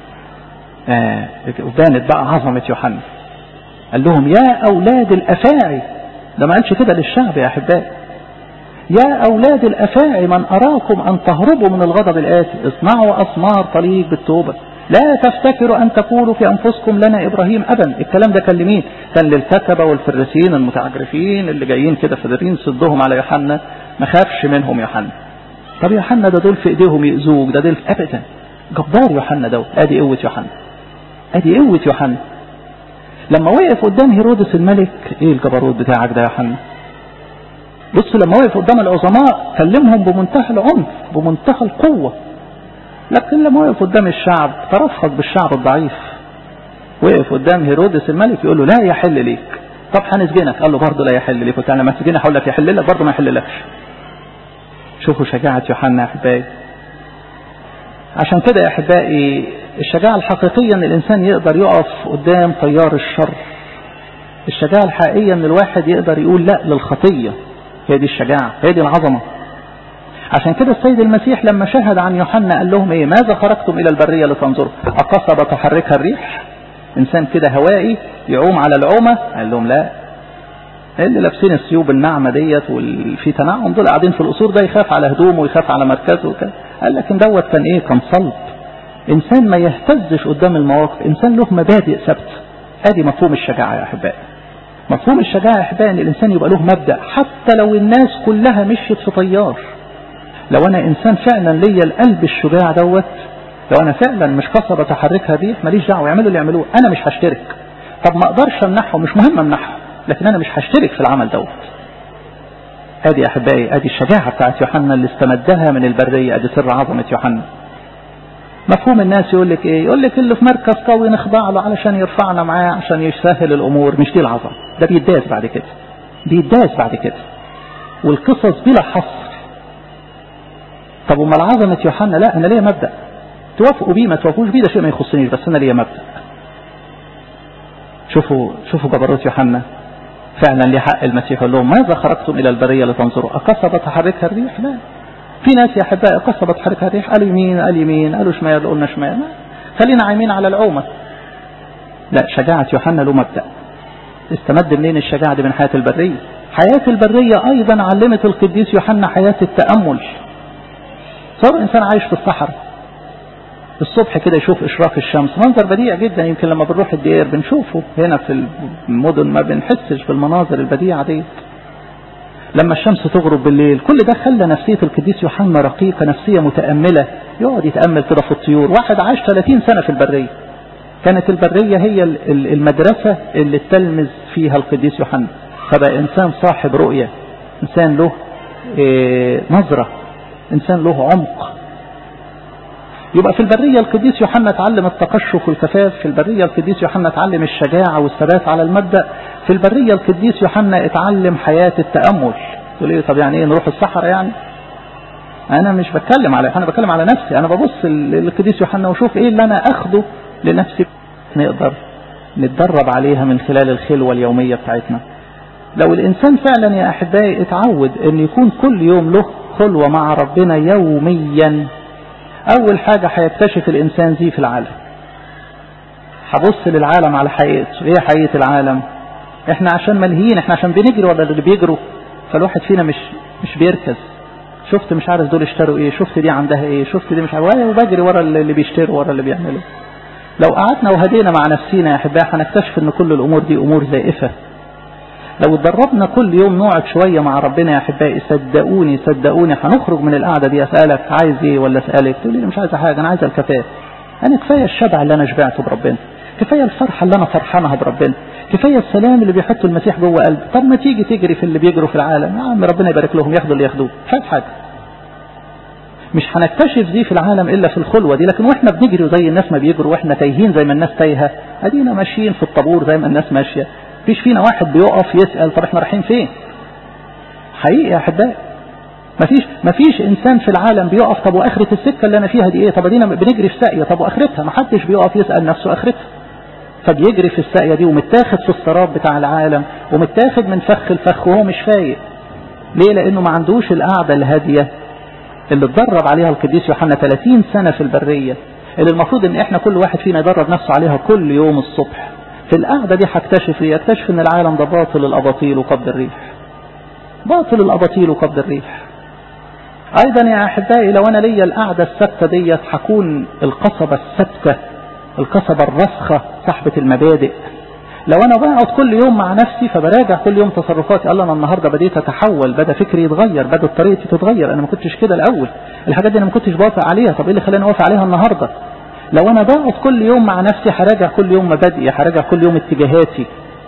آه بانت بقى عظمة يوحنا. قال لهم يا أولاد الأفاعي، ده ما قالش كده للشعب يا أحبائي، يا أولاد الأفاعي من أراكم أن تهربوا من الغضب الآتي اصنعوا أثمار طليق بالتوبة، لا تفتكروا أن تقولوا في أنفسكم لنا إبراهيم أبا. الكلام ده كان لمين؟ كان للكتبة والفريسيين المتعجرفين اللي جايين كده فدارين صدهم على يوحنا، ما خافش منهم يوحنا. طب يوحنا ده دول في إيديهم يؤذوك، ده دول أبدا. جبار يوحنا دوت. أدي قوة يوحنا، ادي قوة يوحنا. لما وقف قدام هيرودس الملك، ايه الجبروت بتاعك ده يا يوحنا؟ بصوا لما وقف قدام العظماء كلمهم بمنتهى العنف بمنتهى القوة. لكن لما وقف قدام الشعب ترفق بالشعب الضعيف. وقف قدام هيرودس الملك يقول له لا يحل ليك. طب هنسجنك، قال له برضه لا يحل ليك. قلت انا لما تسجني هقول لك يحل لك، برضه ما يحللكش. شوفوا شجاعة يوحنا يا احبائي. عشان كده يا احبائي الشجاعة الحقيقية ان الانسان يقدر يقف قدام تيار الشر. الشجاعة الحقيقية ان الواحد يقدر يقول لا للخطية. هي دي الشجاعة، هي دي العظمة. عشان كده السيد المسيح لما شهد عن يوحنا قال لهم ايه؟ ماذا خرجتم الى البرية لتنظروا؟ أقصبة تحركها الريح؟ انسان كده هوائي يعوم على العومة؟ قال لهم لا، اللي لابسين الثيوب الناعمة ديت وفي تنعم دول قاعدين في القصور، ده يخاف على هدومه ويخاف على مركزه وكده. قال لكن دوت كان ايه؟ كان صلب. انسان ما يهتزش قدام المواقف، انسان له مبادئ ثابته. ادي مفهوم الشجاعة يا احبائي. مفهوم الشجاعة يا احبائي ان الانسان يبقى له مبدأ حتى لو الناس كلها مشيت في طيار. لو انا انسان فعلا ليا القلب الشجاع دوت، لو انا فعلا مش قصبة تحركها ريح، ماليش دعوه يعملوا اللي يعملوه، انا مش هشترك. طب ما اقدرش امنحهم، مش مهم امنحهم، لكن انا مش هشترك في العمل دوت. ادي يا احبائي ادي الشجاعة بتاعت يوحنا اللي استمدها من البرية. ادي سر عظمة يوحنا. مفهوم الناس يقول لك ايه؟ يقول لك اللي في مركز قوي نخضع له علشان يرفعنا معاه عشان يسهل الامور. مش دي العظمه، ده بيداس بعد كده، بيداس بعد كده، والقصص بلا حصر. طب وما عظمه يوحنا؟ لا انا ليا مبدا، توافقوا بيه ما توافقوش بيه ده شيء ما يخصنيش، بس انا ليا مبدا. شوفوا شوفوا جبروت يوحنا. فعلا ليه حق المسيح يقول لهم ماذا خرجتم الى البريه لتنظروا؟ أقصبة تحركها الريح؟ لا. في ناس يا احبائي قصبة تحركها الريح، قالوا يمين قال يمين، قالوا شمال قلنا شمال، خلينا عايمين على العومة. لا، شجاعة يوحنا له مبدأ. استمد منين الشجاعة دي؟ من حياة البرية. حياة البرية أيضا علمت القديس يوحنا حياة التأمل. صار إنسان عايش في الصحراء الصبح كده يشوف إشراق الشمس، منظر بديع جدا، يمكن لما بنروح الدير بنشوفه، هنا في المدن ما بنحسش بالمناظر البديعة دي. لما الشمس تغرب بالليل، كل ده خلى نفسية القديس يوحنا رقيقة، نفسية متأملة، يقعد يتأمل كده في الطيور. واحد عاش ثلاثين سنة في البرية، كانت البرية هي المدرسة اللي تلمذ فيها القديس يوحنا، فبقى إنسان صاحب رؤية، إنسان له نظرة، إنسان له عمق. يبقى في البرية القديس يوحنا اتعلم التقشف والكفاف، في البرية القديس يوحنا اتعلم الشجاعة والثبات على المبدأ، في البرية القديس يوحنا اتعلم حياة التأمل. تقول لي طب يعني ايه نروح الصحراء؟ يعني انا مش بتكلم على انا بتكلم على نفسي، انا ببص للقديس يوحنا وشوف ايه اللي انا اخده لنفسي نقدر نتدرب عليها من خلال الخلوة اليومية بتاعتنا. لو الانسان فعلا يا احبائي اتعود ان يكون كل يوم له خلوة مع ربنا يوميا، اول حاجة هيكتشف الانسان دي في العالم، هبص للعالم على حقيقته. ايه حقيقة العالم؟ احنا عشان ملهيين، احنا عشان بنجري ولا اللي بيجروا، فالواحد فينا مش مش بيركز. شفت مش عارف دول اشتروا ايه، شفت دي عندها ايه، شفت دي مش عارف، وبجري ورا اللي بيشتروا ورا اللي بيعملوا. لو قعدنا وهدينا مع نفسينا يا احبائي هنكتشف ان كل الامور دي امور زائفة. لو اتدربنا كل يوم نقعد شوية مع ربنا يا احبائي، صدقوني صدقوني هنخرج من القعدة دي اسألك عايز ايه ولا اسألك تقول لي مش عايز حاجة، انا عايز الكفاف. انا كفاية الشبع اللي انا شبعته بربنا، كفاية الفرحة اللي انا فرحانها بربنا، كفاية السلام اللي بيحطه المسيح جوه قلبي. طب ما تيجي تجري في اللي بيجروا في العالم، يا عم ربنا يبارك لهم ياخدوا اللي ياخدوه، مش عايز حاجة. مش هنكتشف دي في العالم الا في الخلوة دي. لكن واحنا بنجري زي الناس ما بيجروا، واحنا تايهين زي ما الناس تايهة، ادينا ماشيين في الطابور زي ما الناس ماشية، مفيش فينا واحد بيقف يسأل طب احنا رايحين فين. حقيقي يا احبائي مفيش مفيش انسان في العالم بيقف طب واخرة السكة اللي انا فيها دي ايه، طب ادينا بنجري في ساقية طب واخرتها، محدش بيقف يسأل نفسه اخرتها. فبيجري في الساقية دي ومتاخد في السراب بتاع العالم، ومتاخد من فخ الفخ وهو مش فايق. ليه؟ لانه ما عندوش القعدة الهادية اللي اتدرب عليها القديس يوحنا ثلاثين سنة في البرية، اللي المفروض ان احنا كل واحد فينا يدرب نفسه عليها كل يوم الصبح. في القعدة دي هكتشف ايه؟ اكتشف ان العالم ده باطل الاباطيل وقبض الريح، باطل الاباطيل وقبض الريح. ايضا يا احبائي لو انا ليا القعدة الثابتة ديت هكون القصبة الثابتة، القصبة الرسخة صاحبة المبادئ. لو انا بقعد كل يوم مع نفسي فبراجع كل يوم تصرفاتي، الله انا النهارده بديت اتحول، بدا فكري يتغير، بدات طريقتي تتغير، انا ما كنتش كده الاول، الحاجات دي انا ما كنتش بوافق عليها، طب ايه اللي خلاني اوافق عليها النهارده؟ لو انا بقعد كل يوم مع نفسي هراجع كل يوم مبادئي، هراجع كل يوم اتجاهاتي،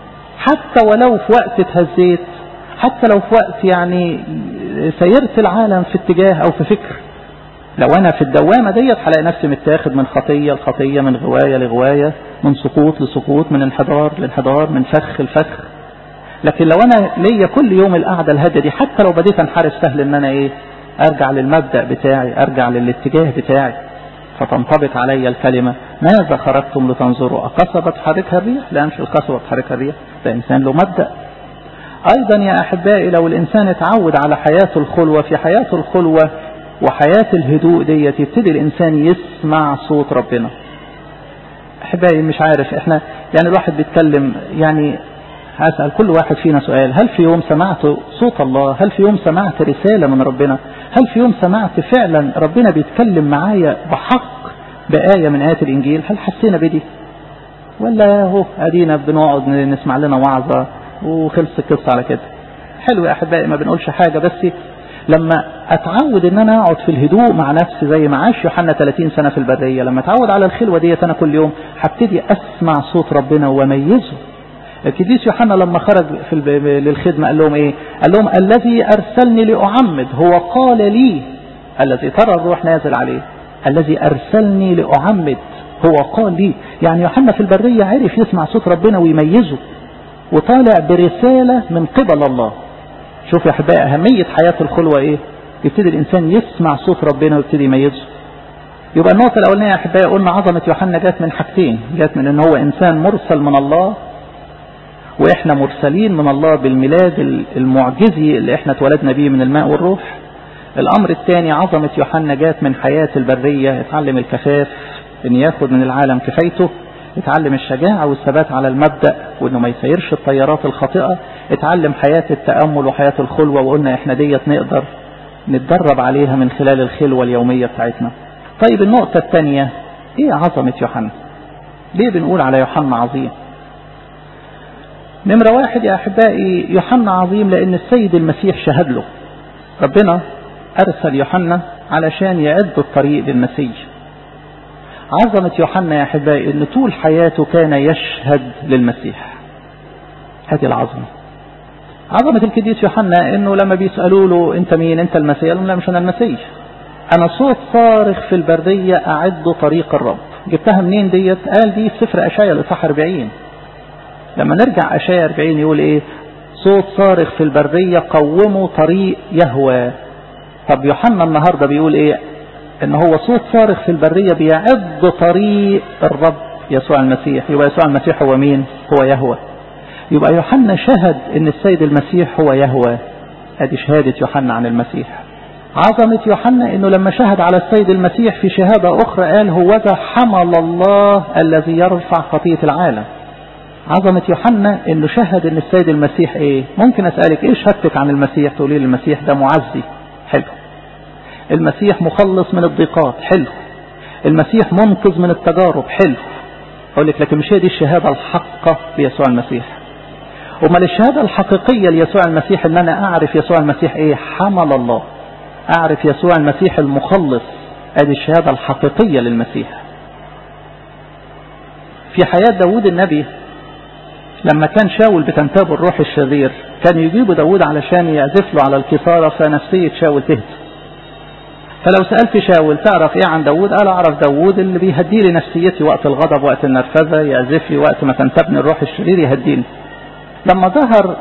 حتى ولو في وقت اتهزيت، حتى لو في وقت يعني سيرت العالم في اتجاه او في فكر. لو انا في الدوامة ديت هلاقي نفسي متاخد من خطية لخطية، من غواية لغواية، من سقوط لسقوط، من انحدار لانحدار، من فخ لفخ. لكن لو انا ليا كل يوم القعدة الهادية دي، حتى لو بديت انحرف سهل ان انا ايه ارجع للمبدأ بتاعي، ارجع للاتجاه بتاعي، فتنطبق علي الكلمة ماذا خرجتم لتنظروا أقصبة تحركها الريح؟ لا مش القصبة تحركها الريح، ده إنسان له مبدأ. أيضا يا أحبائي لو الإنسان اتعود على حياة الخلوة، في حياة الخلوة وحياة الهدوء دي يبتدي الإنسان يسمع صوت ربنا. أحبائي مش عارف إحنا يعني الواحد بيتكلم، يعني هسأل كل واحد فينا سؤال، هل في يوم سمعت صوت الله؟ هل في يوم سمعت رسالة من ربنا؟ هل في يوم سمعت فعلا ربنا بيتكلم معايا بحق بآية من آيات الإنجيل؟ هل حسينا بدي؟ ولا هو أدينا بنقعد نسمع لنا وعظة وخلص القصة على كده؟ حلو يا أحبائي ما بنقولش حاجة، بس لما أتعود إن أنا أقعد في الهدوء مع نفسي زي ما عاش يوحنا ثلاثين سنة في البرية، لما أتعود على الخلوة ديت أنا كل يوم هبتدي أسمع صوت ربنا وميزه. القديس يوحنا لما خرج في للخدمة قال لهم ايه؟ قال لهم الذي ارسلني لاعمد هو قال لي، الذي ترى الروح نازل عليه، الذي ارسلني لاعمد هو قال لي. يعني يوحنا في البرية عرف يسمع صوت ربنا ويميزه، وطالع برسالة من قبل الله. شوف يا احبائي اهمية حياة الخلوة ايه؟ يبتدي الانسان يسمع صوت ربنا ويبتدي يميزه. يبقى النقطة الاولانية يا احبائي قلنا عظمة يوحنا جات من حاجتين، جات من ان هو انسان مرسل من الله، واحنا مرسلين من الله بالميلاد المعجزي اللي احنا اتولدنا بيه من الماء والروح. الامر الثاني عظمة يوحنا جات من حياة البرية، اتعلم الكفاف ان ياخد من العالم كفايته. اتعلم الشجاعة والثبات على المبدأ وانه ما يسيرش التيارات الخاطئة. اتعلم حياة التأمل وحياة الخلوة، وقلنا احنا ديت نقدر نتدرب عليها من خلال الخلوة اليومية بتاعتنا. طيب النقطة الثانية، ايه عظمة يوحنا؟ ليه بنقول على يوحنا عظيم؟ نمرة واحد يا أحبائي، يوحنا عظيم لأن السيد المسيح شهد له. ربنا أرسل يوحنا علشان يعد الطريق للمسيح. عظمة يوحنا يا أحبائي أن طول حياته كان يشهد للمسيح. هذه العظمة. عظمة القديس يوحنا أنه لما بيسألوا له أنت مين؟ أنت المسيح؟ قال لهم لا، مش أنا المسيح، أنا صوت صارخ في البردية أعد طريق الرب. جبتها منين ديت؟ قال دي في سفر أشعياء الإصحاح أربعين. لما نرجع أشعياء أربعين يقول إيه؟ صوت صارخ في البردية قوموا طريق يهوه. طب يوحنا النهاردة بيقول إيه؟ إن هو صوت صارخ في البردية بيعد طريق الرب يسوع المسيح. يبقى يسوع المسيح هو مين؟ هو يهوه. يبقى يوحنا شهد إن السيد المسيح هو يهوه. هذه شهادة يوحنا عن المسيح. عظمة يوحنا إنه لما شهد على السيد المسيح في شهادة أخرى قال هوذا حمل الله الذي يرفع خطية العالم. عظمة يوحنا إنه شهد إن السيد المسيح إيه؟ ممكن أسألك إيه شهادتك عن المسيح؟ تقولي لي المسيح ده معزي. حلو. المسيح مخلص من الضيقات. حلو. المسيح منقذ من التجارب. حلو. أقول لك لكن مش هي دي الشهادة الحقة ليسوع المسيح. وما الشهادة الحقيقية ليسوع المسيح إن أنا أعرف يسوع المسيح إيه؟ حمل الله. أعرف يسوع المسيح المخلص. هذه الشهادة الحقيقية للمسيح. في حياة داود النبي لما كان شاول بتنتابه الروح الشرير كان يجيبه داود علشان يعزف له على الكثارة فنفسية شاول تهدى. فلو سألت شاول تعرف ايه عن داود؟ قال اعرف داود اللي بيهدي لي نفسيتي وقت الغضب وقت النرفزة، يعزف لي وقت ما تنتابني الروح الشرير يهديني. لما ظهر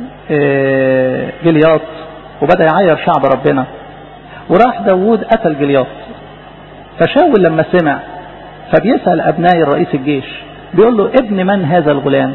جلياط وبدأ يعير شعب ربنا وراح داود قتل جلياط، فشاول لما سمع فبيسأل أبناء الرئيس الجيش بيقول له ابن من هذا الغلام؟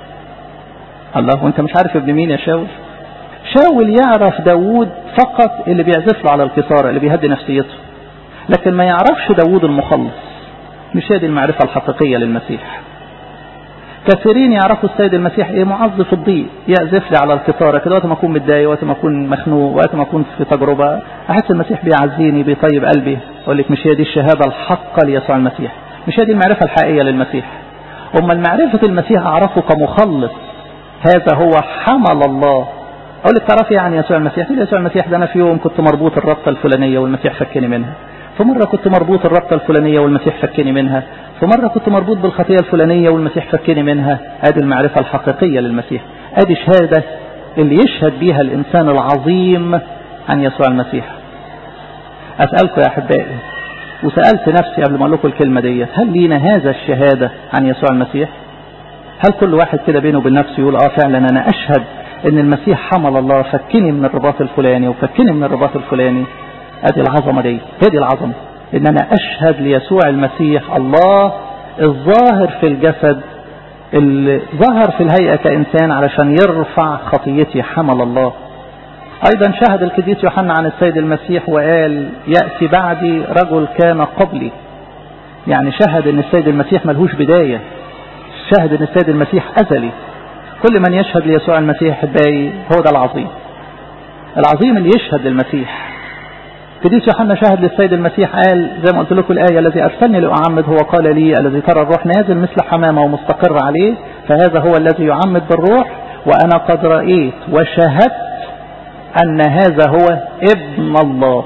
الله، وانت مش عارف ابن مين يا شاول؟ شاول يعرف داود فقط اللي بيعزف له على الكسارة اللي بيهدي نفسيته، لكن ما يعرفش داود المخلص. مش هذه المعرفة الحقيقية للمسيح. كثيرين يعرفوا السيد المسيح ايه؟ معظ في الضيق، يعزف لي على الكسارة كده وقت ما اكون متضايق، وقت ما اكون مخنوق، وقت ما اكون في تجربة احس المسيح بيعزيني بيطيب قلبي. اقول لك مش هي دي الشهادة الحقة ليسوع المسيح، مش هي دي المعرفة الحقيقية للمسيح. اما المعرفة المسيح اعرفه كمخلص، هذا هو حمل الله. اقول لك تعرفي يعني يسوع المسيح؟ تقول يسوع المسيح ده انا في يوم كنت مربوط الربطة الفلانية والمسيح فكني منها، في مرة كنت مربوط الربطة الفلانية والمسيح فكني منها، في مرة كنت مربوط بالخطية الفلانية والمسيح فكني منها. هذه المعرفة الحقيقية للمسيح. هذه شهادة اللي يشهد بيها الإنسان العظيم عن يسوع المسيح. أسألكم يا أحبائي، وسألت نفسي قبل ما أقول لكم الكلمة دي، هل لينا هذا الشهادة عن يسوع المسيح؟ هل كل واحد كده بينه وبين نفسه يقول اه فعلا أنا أشهد إن المسيح حمل الله فكني من الرباط الفلاني وفكني من الرباط الفلاني؟ هذه العظمة دي، هذه العظمة إن أنا أشهد ليسوع المسيح الله الظاهر في الجسد، اللي ظهر في الهيئة كإنسان علشان يرفع خطيتي، حمل الله. أيضا شهد القديس يوحنا عن السيد المسيح وقال يأتي بعدي رجل كان قبلي. يعني شهد إن السيد المسيح ملهوش بداية، شهد إن السيد المسيح أزلي. كل من يشهد ليسوع المسيح حبايي هو ده العظيم، العظيم اللي يشهد للمسيح. القديس يوحنا شهد للسيد المسيح قال زي ما قلت لكم الآية الذي أرسلني لأعمد هو قال لي الذي ترى الروح نازل مثل حمامة ومستقر عليه فهذا هو الذي يعمد بالروح وأنا قد رأيت وشهدت أن هذا هو ابن الله.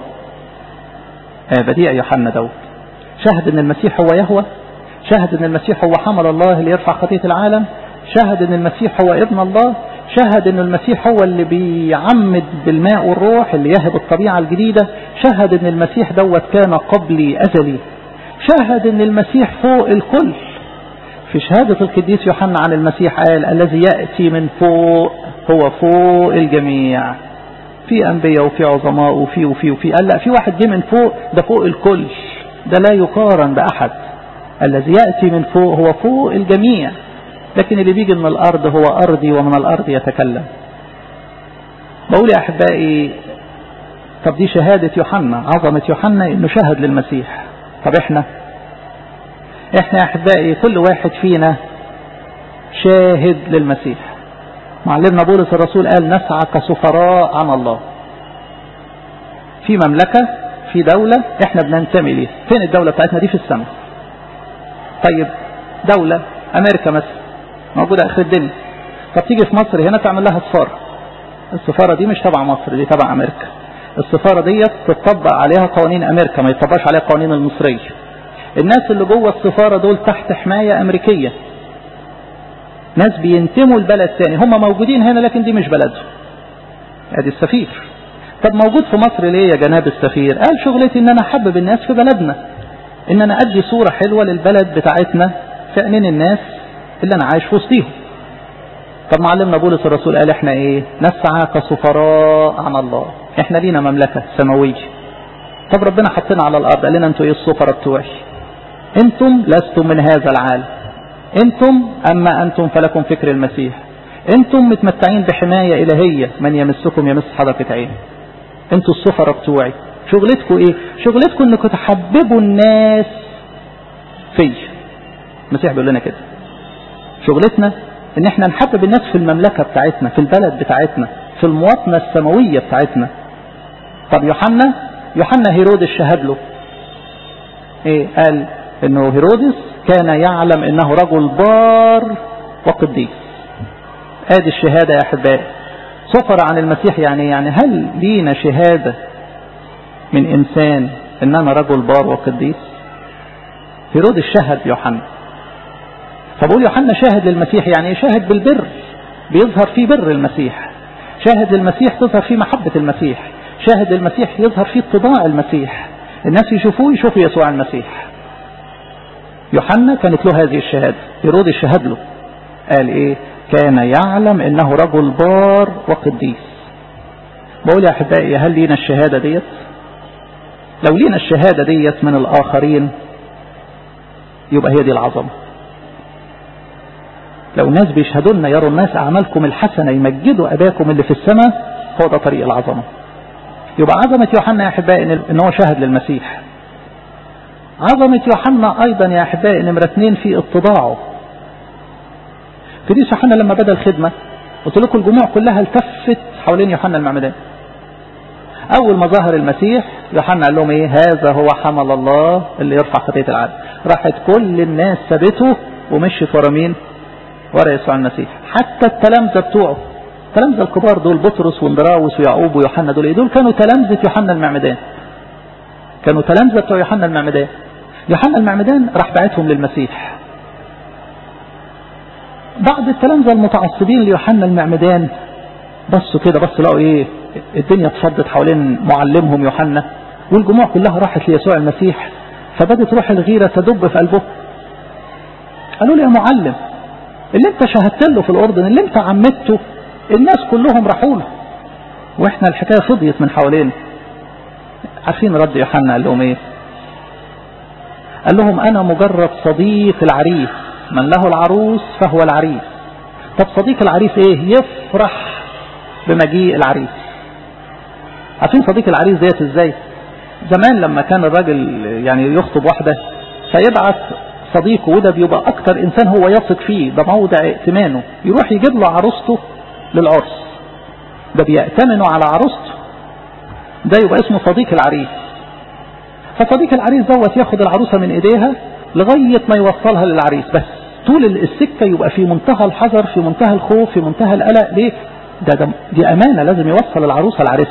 آه بديع يوحنا دوت شهد أن المسيح هو يهوه، شهد أن المسيح هو حمل الله اللي يرفع خطية العالم، شهد أن المسيح هو ابن الله، شهد أن المسيح هو اللي بيعمد بالماء والروح اللي يهب الطبيعة الجديدة، شهد أن المسيح دوت كان قبلي أزلي، شهد أن المسيح فوق الكل. في شهادة القديس يوحنا عن المسيح قال الذي يأتي من فوق هو فوق الجميع. في أنبياء وفي عظماء وفي وفي وفي قال لا، في واحد جه من فوق ده فوق الكل، ده لا يقارن بأحد. الذي يأتي من فوق هو فوق الجميع، لكن اللي بيجي من الأرض هو أرضي ومن الأرض يتكلم. بقول يا أحبائي طب دي شهادة يوحنا، عظمة يوحنا إنه شهد للمسيح. طب إحنا احنا يا احبائي كل واحد فينا شاهد للمسيح. معلمنا بولس الرسول قال نسعى كسفراء عن الله. في مملكة، في دولة احنا بننتمي ليها. فين الدولة بتاعتنا دي؟ في السماء. طيب دولة امريكا مثلا موجودة اخر الدنيا، طب تيجي في مصر هنا تعمل لها سفارة. السفارة دي مش تبع مصر، دي تبع امريكا. السفارة دي تطبق عليها قوانين امريكا، ما يطبقش عليها قوانين المصرية. الناس اللي جوه السفارة دول تحت حماية امريكية، ناس بينتموا لبلد تاني، هم موجودين هنا لكن دي مش بلدهم. ادي السفير. طب موجود في مصر ليه يا جناب السفير؟ قال شغلتي ان انا احبب الناس في بلدنا، ان انا ادي صورة حلوة للبلد بتاعتنا في عينين الناس اللي انا عايش في وسطيهم. طب معلمنا بولس الرسول قال احنا ايه؟ نسعى كسفراء عن الله. احنا لينا مملكة سماوية. طب ربنا حطينا على الارض، قال لنا انتوا ايه السفراء بتوعي؟ انتم لستم من هذا العالم، انتم اما انتم فلكم فكر المسيح، انتم متمتعين بحماية الهية، من يمسكم يمس حدقة عين. انتوا السفراء بتوعي. شغلتكم ايه؟ شغلتكم انكم تحببوا الناس في المسيح. بيقول لنا كده شغلتنا ان احنا نحبب الناس في المملكة بتاعتنا، في البلد بتاعتنا، في المواطنة السماوية بتاعتنا. طب يوحنا يوحنا هيرودس شهد له ايه؟ قال انه هيرودس كان يعلم انه رجل بار وقديس. ادي الشهادة يا احبائي. سفر عن المسيح يعني يعني هل لينا شهادة من انسان ان انا رجل بار وقديس؟ هيرودس شهد يوحنا. فبقول يوحنا شاهد للمسيح، يعني شاهد بالبر، بيظهر فيه بر المسيح. شاهد للمسيح تظهر فيه محبة المسيح. شاهد للمسيح يظهر فيه اتضاع المسيح. الناس يشوفوه يشوفوا يسوع المسيح. يوحنا كانت له هذه الشهادة. هيرودس شهد له قال ايه؟ كان يعلم انه رجل بار وقديس. بقول يا احبائي هل لينا الشهادة ديت؟ لو لينا الشهادة ديت من الاخرين يبقى هي دي العظمة. لو الناس بيشهدوا لنا يروا الناس اعمالكم الحسنة يمجدوا اباكم اللي في السماء، هو ده طريق العظمة. يبقى عظمة يوحنا يا احبائي ان هو شهد للمسيح. عظمة يوحنا ايضا يا احبائي نمرة اثنين في اتضاعه. قديس يوحنا لما بدأ الخدمة قلت لكم الجموع كلها التفت حوالين يوحنا المعمدان. اول ما ظهر المسيح يوحنا قال لهم ايه؟ هذا هو حمل الله اللي يرفع خطية العالم. راحت كل الناس سابته ومشيت ورا مين؟ ورا يسوع المسيح. حتى التلامذة بتوعه، التلامذة الكبار دول بطرس واندراوس ويعقوب ويوحنا، دول ايه؟ دول كانوا تلامذة يوحنا المعمدان. كانوا تلامذة بتوع يوحنا المعمدان. يوحنا المعمدان راح بعتهم للمسيح. بعض التلامذة المتعصبين ليوحنا المعمدان بصوا كده، بصوا لقوا ايه؟ الدنيا اتفضت حوالين معلمهم يوحنا، والجموع كلها راحت ليسوع المسيح. فبدت روح الغيرة تدب في قلبه. قالوا له يا معلم، اللي انت شهدت له في الاردن، اللي انت عمدته، الناس كلهم راحوا له واحنا الحكاية فضيت من حوالينا. عارفين رد يوحنا قال لهم ايه؟ قال لهم انا مجرد صديق العريس، من له العروس فهو العريس. طب صديق العريس ايه؟ يفرح بمجيء العريس. عارفين صديق العريس ديت ازاي؟ زمان لما كان الراجل يعني يخطب واحدة فيبعث صديقه، وده بيبقى اكتر انسان هو يثق فيه، ده موضع ائتمانه، يروح يجيب له عروسته للعرس. ده بيأتمنوا على عروسته، ده يبقى اسمه صديق العريس. فصديق العريس دوت ياخد العروسة من ايديها لغاية ما يوصلها للعريس، بس طول السكة يبقى في منتهى الحذر، في منتهى الخوف، في منتهى القلق. ليه؟ ده, ده دي امانة، لازم يوصل العروسة للعريس.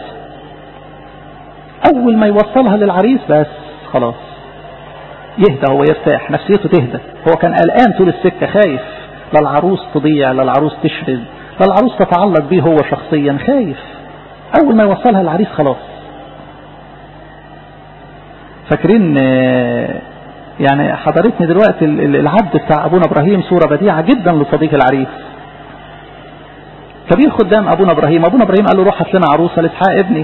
اول ما يوصلها للعريس بس خلاص يهدى، هو يرتاح، نفسيته تهدى. هو كان قلقان طول السكة، خايف لا العروس تضيع، لا العروس تشرد، لا العروس تتعلق بيه هو شخصيا، خايف. اول ما يوصلها للعريس خلاص. فاكرين يعني حضرتني دلوقتي العبد بتاع ابونا ابراهيم صورة بديعة جدا لصديق العريس. كبير خدام ابونا ابراهيم، ابونا ابراهيم قال له روح هات لنا عروسة لاسحاق ابني.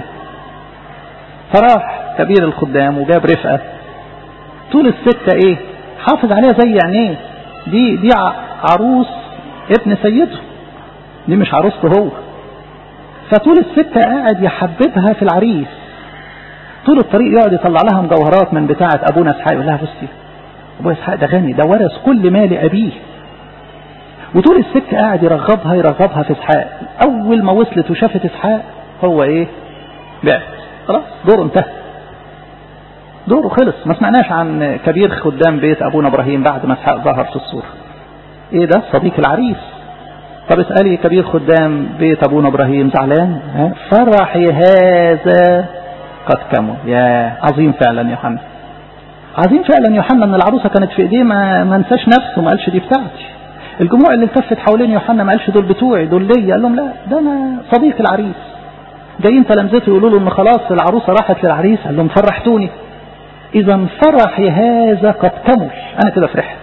فراح كبير الخدام وجاب رفقة، طول السكة ايه؟ حافظ عليها زي عينيه. دي دي عروس ابن سيده، دي مش عروسته هو. فطول السكة قاعد يحببها في العريس، طول الطريق يقعد يطلع لها مجوهرات من بتاعة ابونا اسحاق، يقول لها بصي أبويا إسحاق ده غني، ده ورث كل مال أبيه. وطول السكة قاعد يرغبها يرغبها في إسحاق. أول ما وصلت وشافت إسحاق هو إيه؟ بعت، خلاص دوره انتهى، دوره خلص. ما سمعناش عن كبير خدام بيت أبونا إبراهيم بعد ما إسحاق ظهر في الصورة. إيه ده؟ صديق العريس. طب اسألي كبير خدام بيت أبونا إبراهيم زعلان؟ فرحي هذا قد كمل. يا عظيم فعلا يوحنا، عظيم فعلا يوحنا ان العروسة كانت في ايديه، ما منساش نفسه، ما قالش دي بتاعتي. الجموع اللي التفت حوالين يوحنا ما قالش دول بتوعي دول ليا، قال لهم لا ده انا صديق العريس. جايين تلامذته يقولوا له ان خلاص العروسة راحت للعريس، قال لهم فرحتوني. اذا فرحي هذا قد كمل، انا كده فرحت.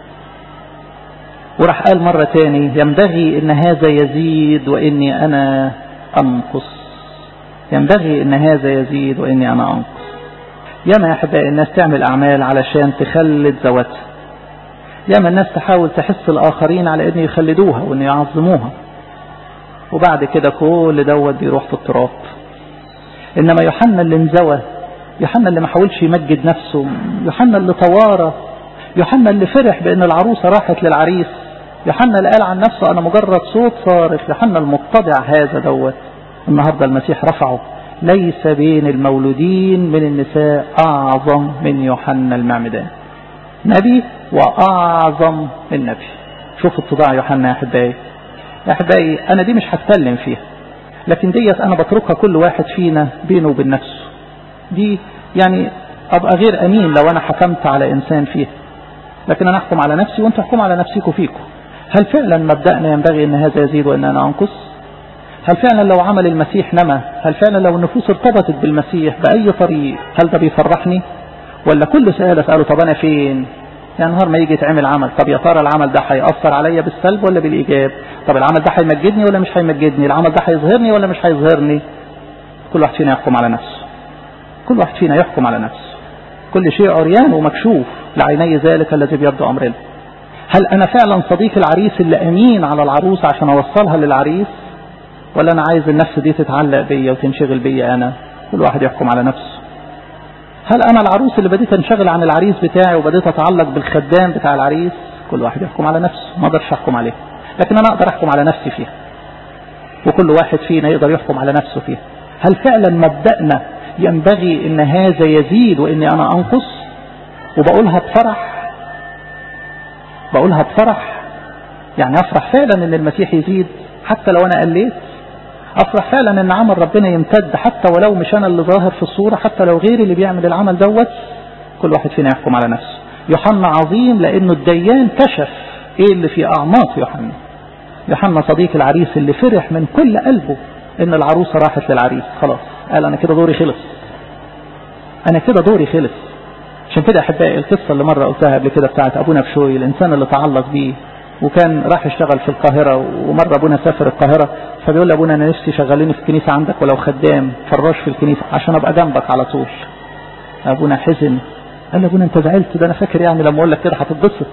وراح قال مرة تاني ينبغي ان هذا يزيد واني انا انقص، ينبغي ان هذا يزيد واني انا انقص. ياما يا احبائي الناس تعمل اعمال علشان تخلد ذواتها، ياما الناس تحاول تحس الاخرين على ان يخلدوها وان يعظموها، وبعد كده كل دوت بيروح في التراب. انما يوحنا اللي انزوى، يوحنا اللي ما حاولش يمجد نفسه، يوحنا اللي توارى، يوحنا اللي فرح بان العروسة راحت للعريس، يوحنا اللي قال عن نفسه انا مجرد صوت صارخ، يوحنا المتضع هذا دوت النهاردة المسيح رفعه. ليس بين المولودين من النساء اعظم من يوحنا المعمدان، نبي واعظم من نبي. شوف اتضاع يوحنا يا احبائي. يا احبائي انا دي مش هتكلم فيها، لكن ديت انا بتركها كل واحد فينا بينه وبين نفسه. دي يعني ابقى غير امين لو انا حكمت على انسان فيها، لكن انا احكم على نفسي وانتوا احكموا على نفسكم فيكم. هل فعلا مبدأنا ينبغي ان هذا يزيد وان انا انقص؟ هل فعلا لو عمل المسيح نما، هل فعلا لو النفوس ارتبطت بالمسيح بأي طريق هل ده بيفرحني؟ ولا كل سؤال اسأله طب انا فين؟ يعني نهار ما يجي يتعمل عمل، طب يا ترى العمل ده هيأثر عليا بالسلب ولا بالإيجاب؟ طب العمل ده هيمجدني ولا مش هيمجدني؟ العمل ده هيظهرني ولا مش هيظهرني؟ كل واحد فينا يحكم على نفسه، كل واحد فينا يحكم على نفسه. كل شيء عريان ومكشوف لعيني ذلك الذي بيبدو أمرنا. هل أنا فعلا صديق العريس اللي أمين على العروس عشان أوصلها للعريس، ولا أنا عايز النفس دي تتعلق بيا وتنشغل بيا أنا؟ كل واحد يحكم على نفسه. هل أنا العروس اللي بديت أنشغل عن العريس بتاعي وبديت أتعلق بالخدام بتاع العريس؟ كل واحد يحكم على نفسه، ما أقدرش أحكم عليه، لكن أنا أقدر أحكم على نفسي فيها، وكل واحد فينا يقدر يحكم على نفسه فيها. هل فعلا مبدأنا ينبغي إن هذا يزيد وإني أنا أنقص؟ وبقولها بفرح، بقولها بفرح، يعني أفرح فعلا إن المسيح يزيد حتى لو أنا قليت، أفرح فعلا إن عمل ربنا يمتد حتى ولو مش أنا اللي ظاهر في الصورة، حتى لو غيري اللي بيعمل العمل دوت. كل واحد فينا يحكم على نفسه. يوحنا عظيم لأنه الديان كشف إيه اللي في أعماق يوحنا. يوحنا صديق العريس اللي فرح من كل قلبه إن العروسة راحت للعريس، خلاص قال أنا كده دوري خلص، أنا كده دوري خلص. عشان كده أحبائي القصة اللي مرة قلتها قبل كده بتاعت أبونا بشوي، الإنسان اللي تعلق بيه وكان راح يشتغل في القاهرة، ومرة أبونا سافر القاهرة فبيقول لأبونا أنا نفسي شغليني في الكنيسة عندك ولو خدام فراش في الكنيسة عشان أبقى جنبك على طول. أبونا حزن، قال لأبونا أنت زعلت؟ ده أنا فاكر يعني لما أقول لك كده هتتبسط،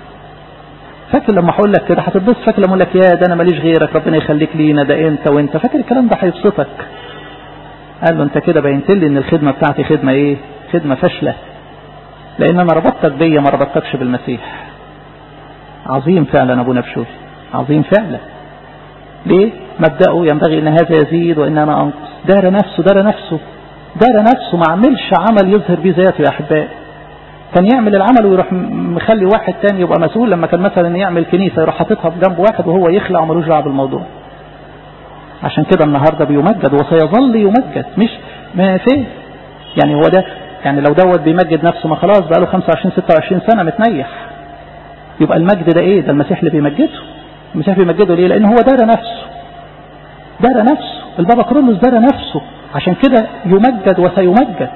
فاكر لما هقول لك كده هتتبسط، فاكر لما أقول لك يا ده أنا ماليش غيرك ربنا يخليك لينا ده أنت وأنت، فاكر الكلام ده هيبسطك؟ قال له أنت كده بينت لي إن الخدمة بتاعتي خدمة إيه؟ خدمة فاشلة، لأن أنا ربطتك بيا ما ربطتكش بالمسيح. عظيم فعلا أبونا بشوي، عظيم فعلا. ليه؟ مبدأه ينبغي ان هذا يزيد وان انا انقص. دار نفسه دار نفسه دار نفسه، ما عملش عمل يظهر بيه ذاته يا احبائي. كان يعمل العمل ويروح مخلي واحد تاني يبقى مسؤول، لما كان مثلا يعمل كنيسة يروح حاططها بجنب واحد وهو يخلع ومالوش دعوه بالموضوع. عشان كده النهارده بيمجد وسيظل يمجد، مش ما فيه يعني هو ده يعني لو دوت بيمجد نفسه ما خلاص بقى له خمسة وعشرين ستة وعشرين سنة متنيح، يبقى المجد ده ايه؟ ده المسيح اللي بيمجده. المسيح بيمجده ليه؟ لان هو دار نفسه، دار نفسه. البابا كرولوس دار نفسه، عشان كده يمجد وسيمجد.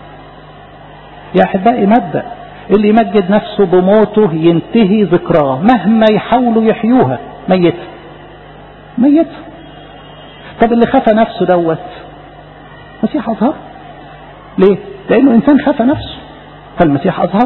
يا احبائي مبدأ اللي يمجد نفسه بموته ينتهي ذكراه، مهما يحاولوا يحيوها ميت ميت. طب اللي خفى نفسه دوت المسيح اظهر. ليه؟ لانه انسان خفى نفسه فالمسيح اظهر.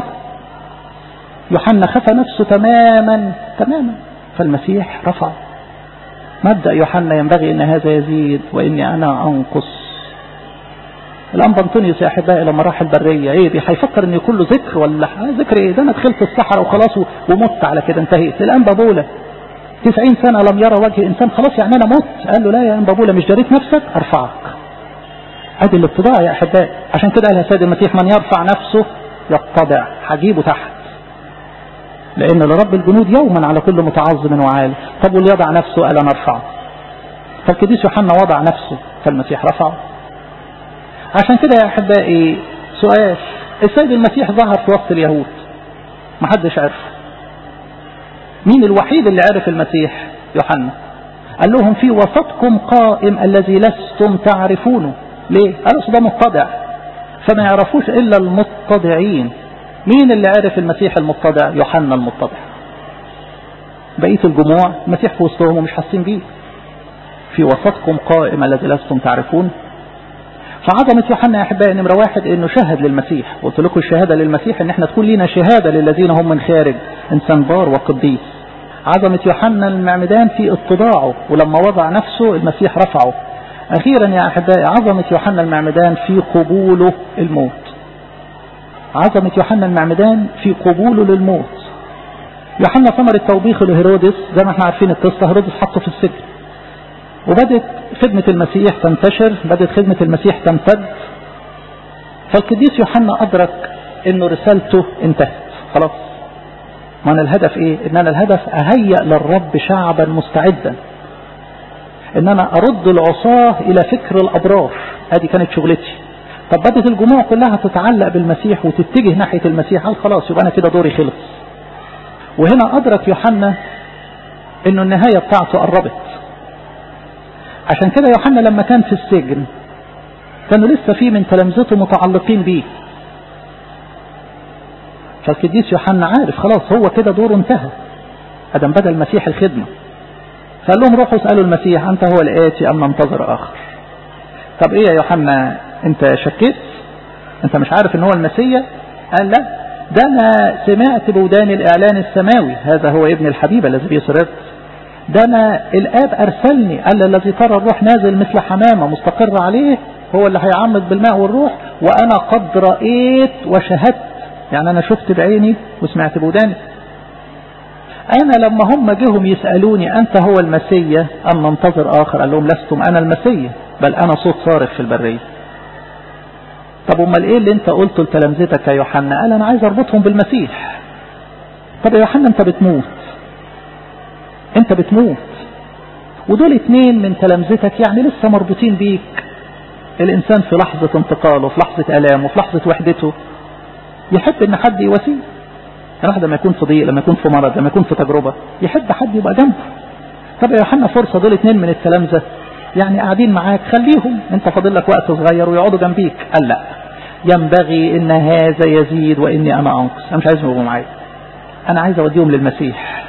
يوحنا خفى نفسه تماما تماما فالمسيح رفع. مبدأ يوحنا ينبغي ان هذا يزيد واني انا انقص. الأنبا أنطونيوس يا أحبائي لما راح البرية ايه دي هيفكر ان كله ذكر ولا ذكر ايه؟ ده انا دخلت الصحراء وخلاص ومت على كده انتهيت. الأنبا بولا تسعين سنة لم يرى وجه إنسان، خلاص يعني أنا مت. قال له لا يا أنبا بولا، مش جريت نفسك أرفعك. ادي الاتضاع يا أحبائي. عشان كده قال سيد المسيح من يرفع نفسه يتضع، هجيبه تحت، لأن لرب الجنود يوما على كل متعظم وعالي. طب واللي يضع نفسه قال أنا أرفعه. فالقديس يوحنا وضع نفسه فالمسيح رفعه. عشان كده يا أحبائي سؤال، السيد المسيح ظهر في وسط اليهود محدش عرفه. مين الوحيد اللي عرف المسيح؟ يوحنا. قال لهم في وسطكم قائم الذي لستم تعرفونه. ليه؟ قالوا ده متضع، فما يعرفوش إلا المتضعين. مين اللي عرف المسيح المتضع؟ يوحنا المتضع. بقية الجموع المسيح في وسطهم ومش حاسين بيه. في وسطكم قائم الذي لستم تعرفون. فعظمة يوحنا يا أحبائي نمرة واحد إنه شهد للمسيح. قلت لكم الشهادة للمسيح إن احنا تكون لنا شهادة للذين هم من خارج، إنسان بار وقديس. عظمة يوحنا المعمدان في اتضاعه، ولما وضع نفسه المسيح رفعه. أخيرا يا أحبائي عظمة يوحنا المعمدان في قبوله الموت. عظمة يوحنا المعمدان في قبوله للموت. يوحنا ثمر التوبيخ لهيرودس، زي ما احنا عارفين القصة، هيرودس حطه في السجن، وبدت خدمة المسيح تنتشر، بدت خدمة المسيح تمتد. فالقديس يوحنا أدرك إنه رسالته انتهت خلاص. ما أنا الهدف إيه؟ إن أنا الهدف أهيئ للرب شعبا مستعدا، إن أنا أرد العصاة إلى فكر الأبرار. هذه كانت شغلتي. طب بدت الجموع كلها تتعلق بالمسيح وتتجه ناحية المسيح، قال خلاص يبقى أنا كده دوري خلص. وهنا أدرك يوحنا إنه النهاية بتاعته قربت. عشان كده يوحنا لما كان في السجن كانوا لسه فيه من تلامذته متعلقين بيه. فالقديس يوحنا عارف خلاص هو كده دوره انتهى، ادم بدأ المسيح الخدمة. فقال لهم روحوا اسألوا المسيح أنت هو الآتي أم ننتظر آخر؟ طب إيه يا يوحنا أنت شكيت؟ أنت مش عارف إن هو المسيح؟ قال لا، ده أنا سمعت بوداني الإعلان السماوي، هذا هو ابن الحبيب الذي به سررت. ده أنا الآب أرسلني، قال الذي ترى الروح نازل مثل حمامة مستقر عليه هو اللي هيعمد بالماء والروح، وأنا قد رأيت وشهدت. يعني أنا شفت بعيني وسمعت بوداني. أنا لما هم جهم يسألوني أنت هو المسيح أم ننتظر آخر؟ قال لهم لستم أنا المسيح، بل أنا صوت صارخ في البرية. طب امال إيه اللي أنت قلته لتلامذتك يا يوحنا؟ قال أنا عايز أربطهم بالمسيح. طب يا يوحنا أنت بتموت، أنت بتموت، ودول اتنين من تلامذتك يعني لسه مربوطين بيك. الإنسان في لحظة انتقاله، في لحظة ألامه، في لحظة وحدته يحب إن حد يواسيه. الواحد لما يكون في ضيق، لما يكون في مرض، لما يكون في تجربة يحب حد يبقى جنبه. طب يا يوحنا فرصة، دول اتنين من التلامذة يعني قاعدين معاك، خليهم انت فاضل لك وقت صغير ويقعدوا جنبيك. قال لا، ينبغي ان هذا يزيد واني انا انقص. انا مش عايزهم يبقوا معايا، انا عايز اوديهم للمسيح.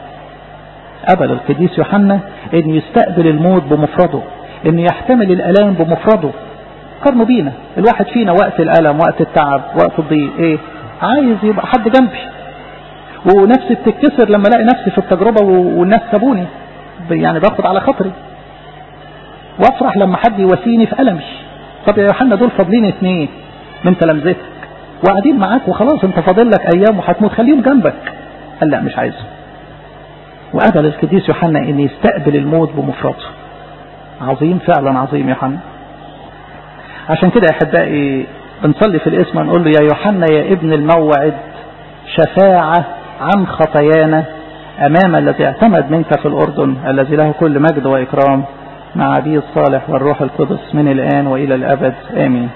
قبل القديس يوحنا ان يستقبل الموت بمفرده، ان يحتمل الالام بمفرده. قارنوا بينا، الواحد فينا وقت الالم، وقت التعب، وقت الضيق ايه؟ عايز يبقى حد جنبي، ونفسي بتتكسر لما الاقي نفسي في التجربة والناس سابوني، يعني باخد على خاطري، وافرح لما حد يواسيني في ألمي. طب يا يوحنا دول فاضلين اتنين من تلامذتك وقاعدين معاك وخلاص انت فاضل لك ايام وهتموت، خليهم جنبك. قال لا مش عايزه. وقبل القديس يوحنا ان يستقبل الموت بمفرده. عظيم فعلا، عظيم يوحنا. عشان كده يا احبائي بنصلي في الاسم نقول له يا يوحنا يا ابن الموعد، شفاعة عن خطايانا امام الذي اعتمد منك في الاردن، الذي له كل مجد واكرام مع أبيه الصالح والروح القدس من الآن وإلى الأبد آمين.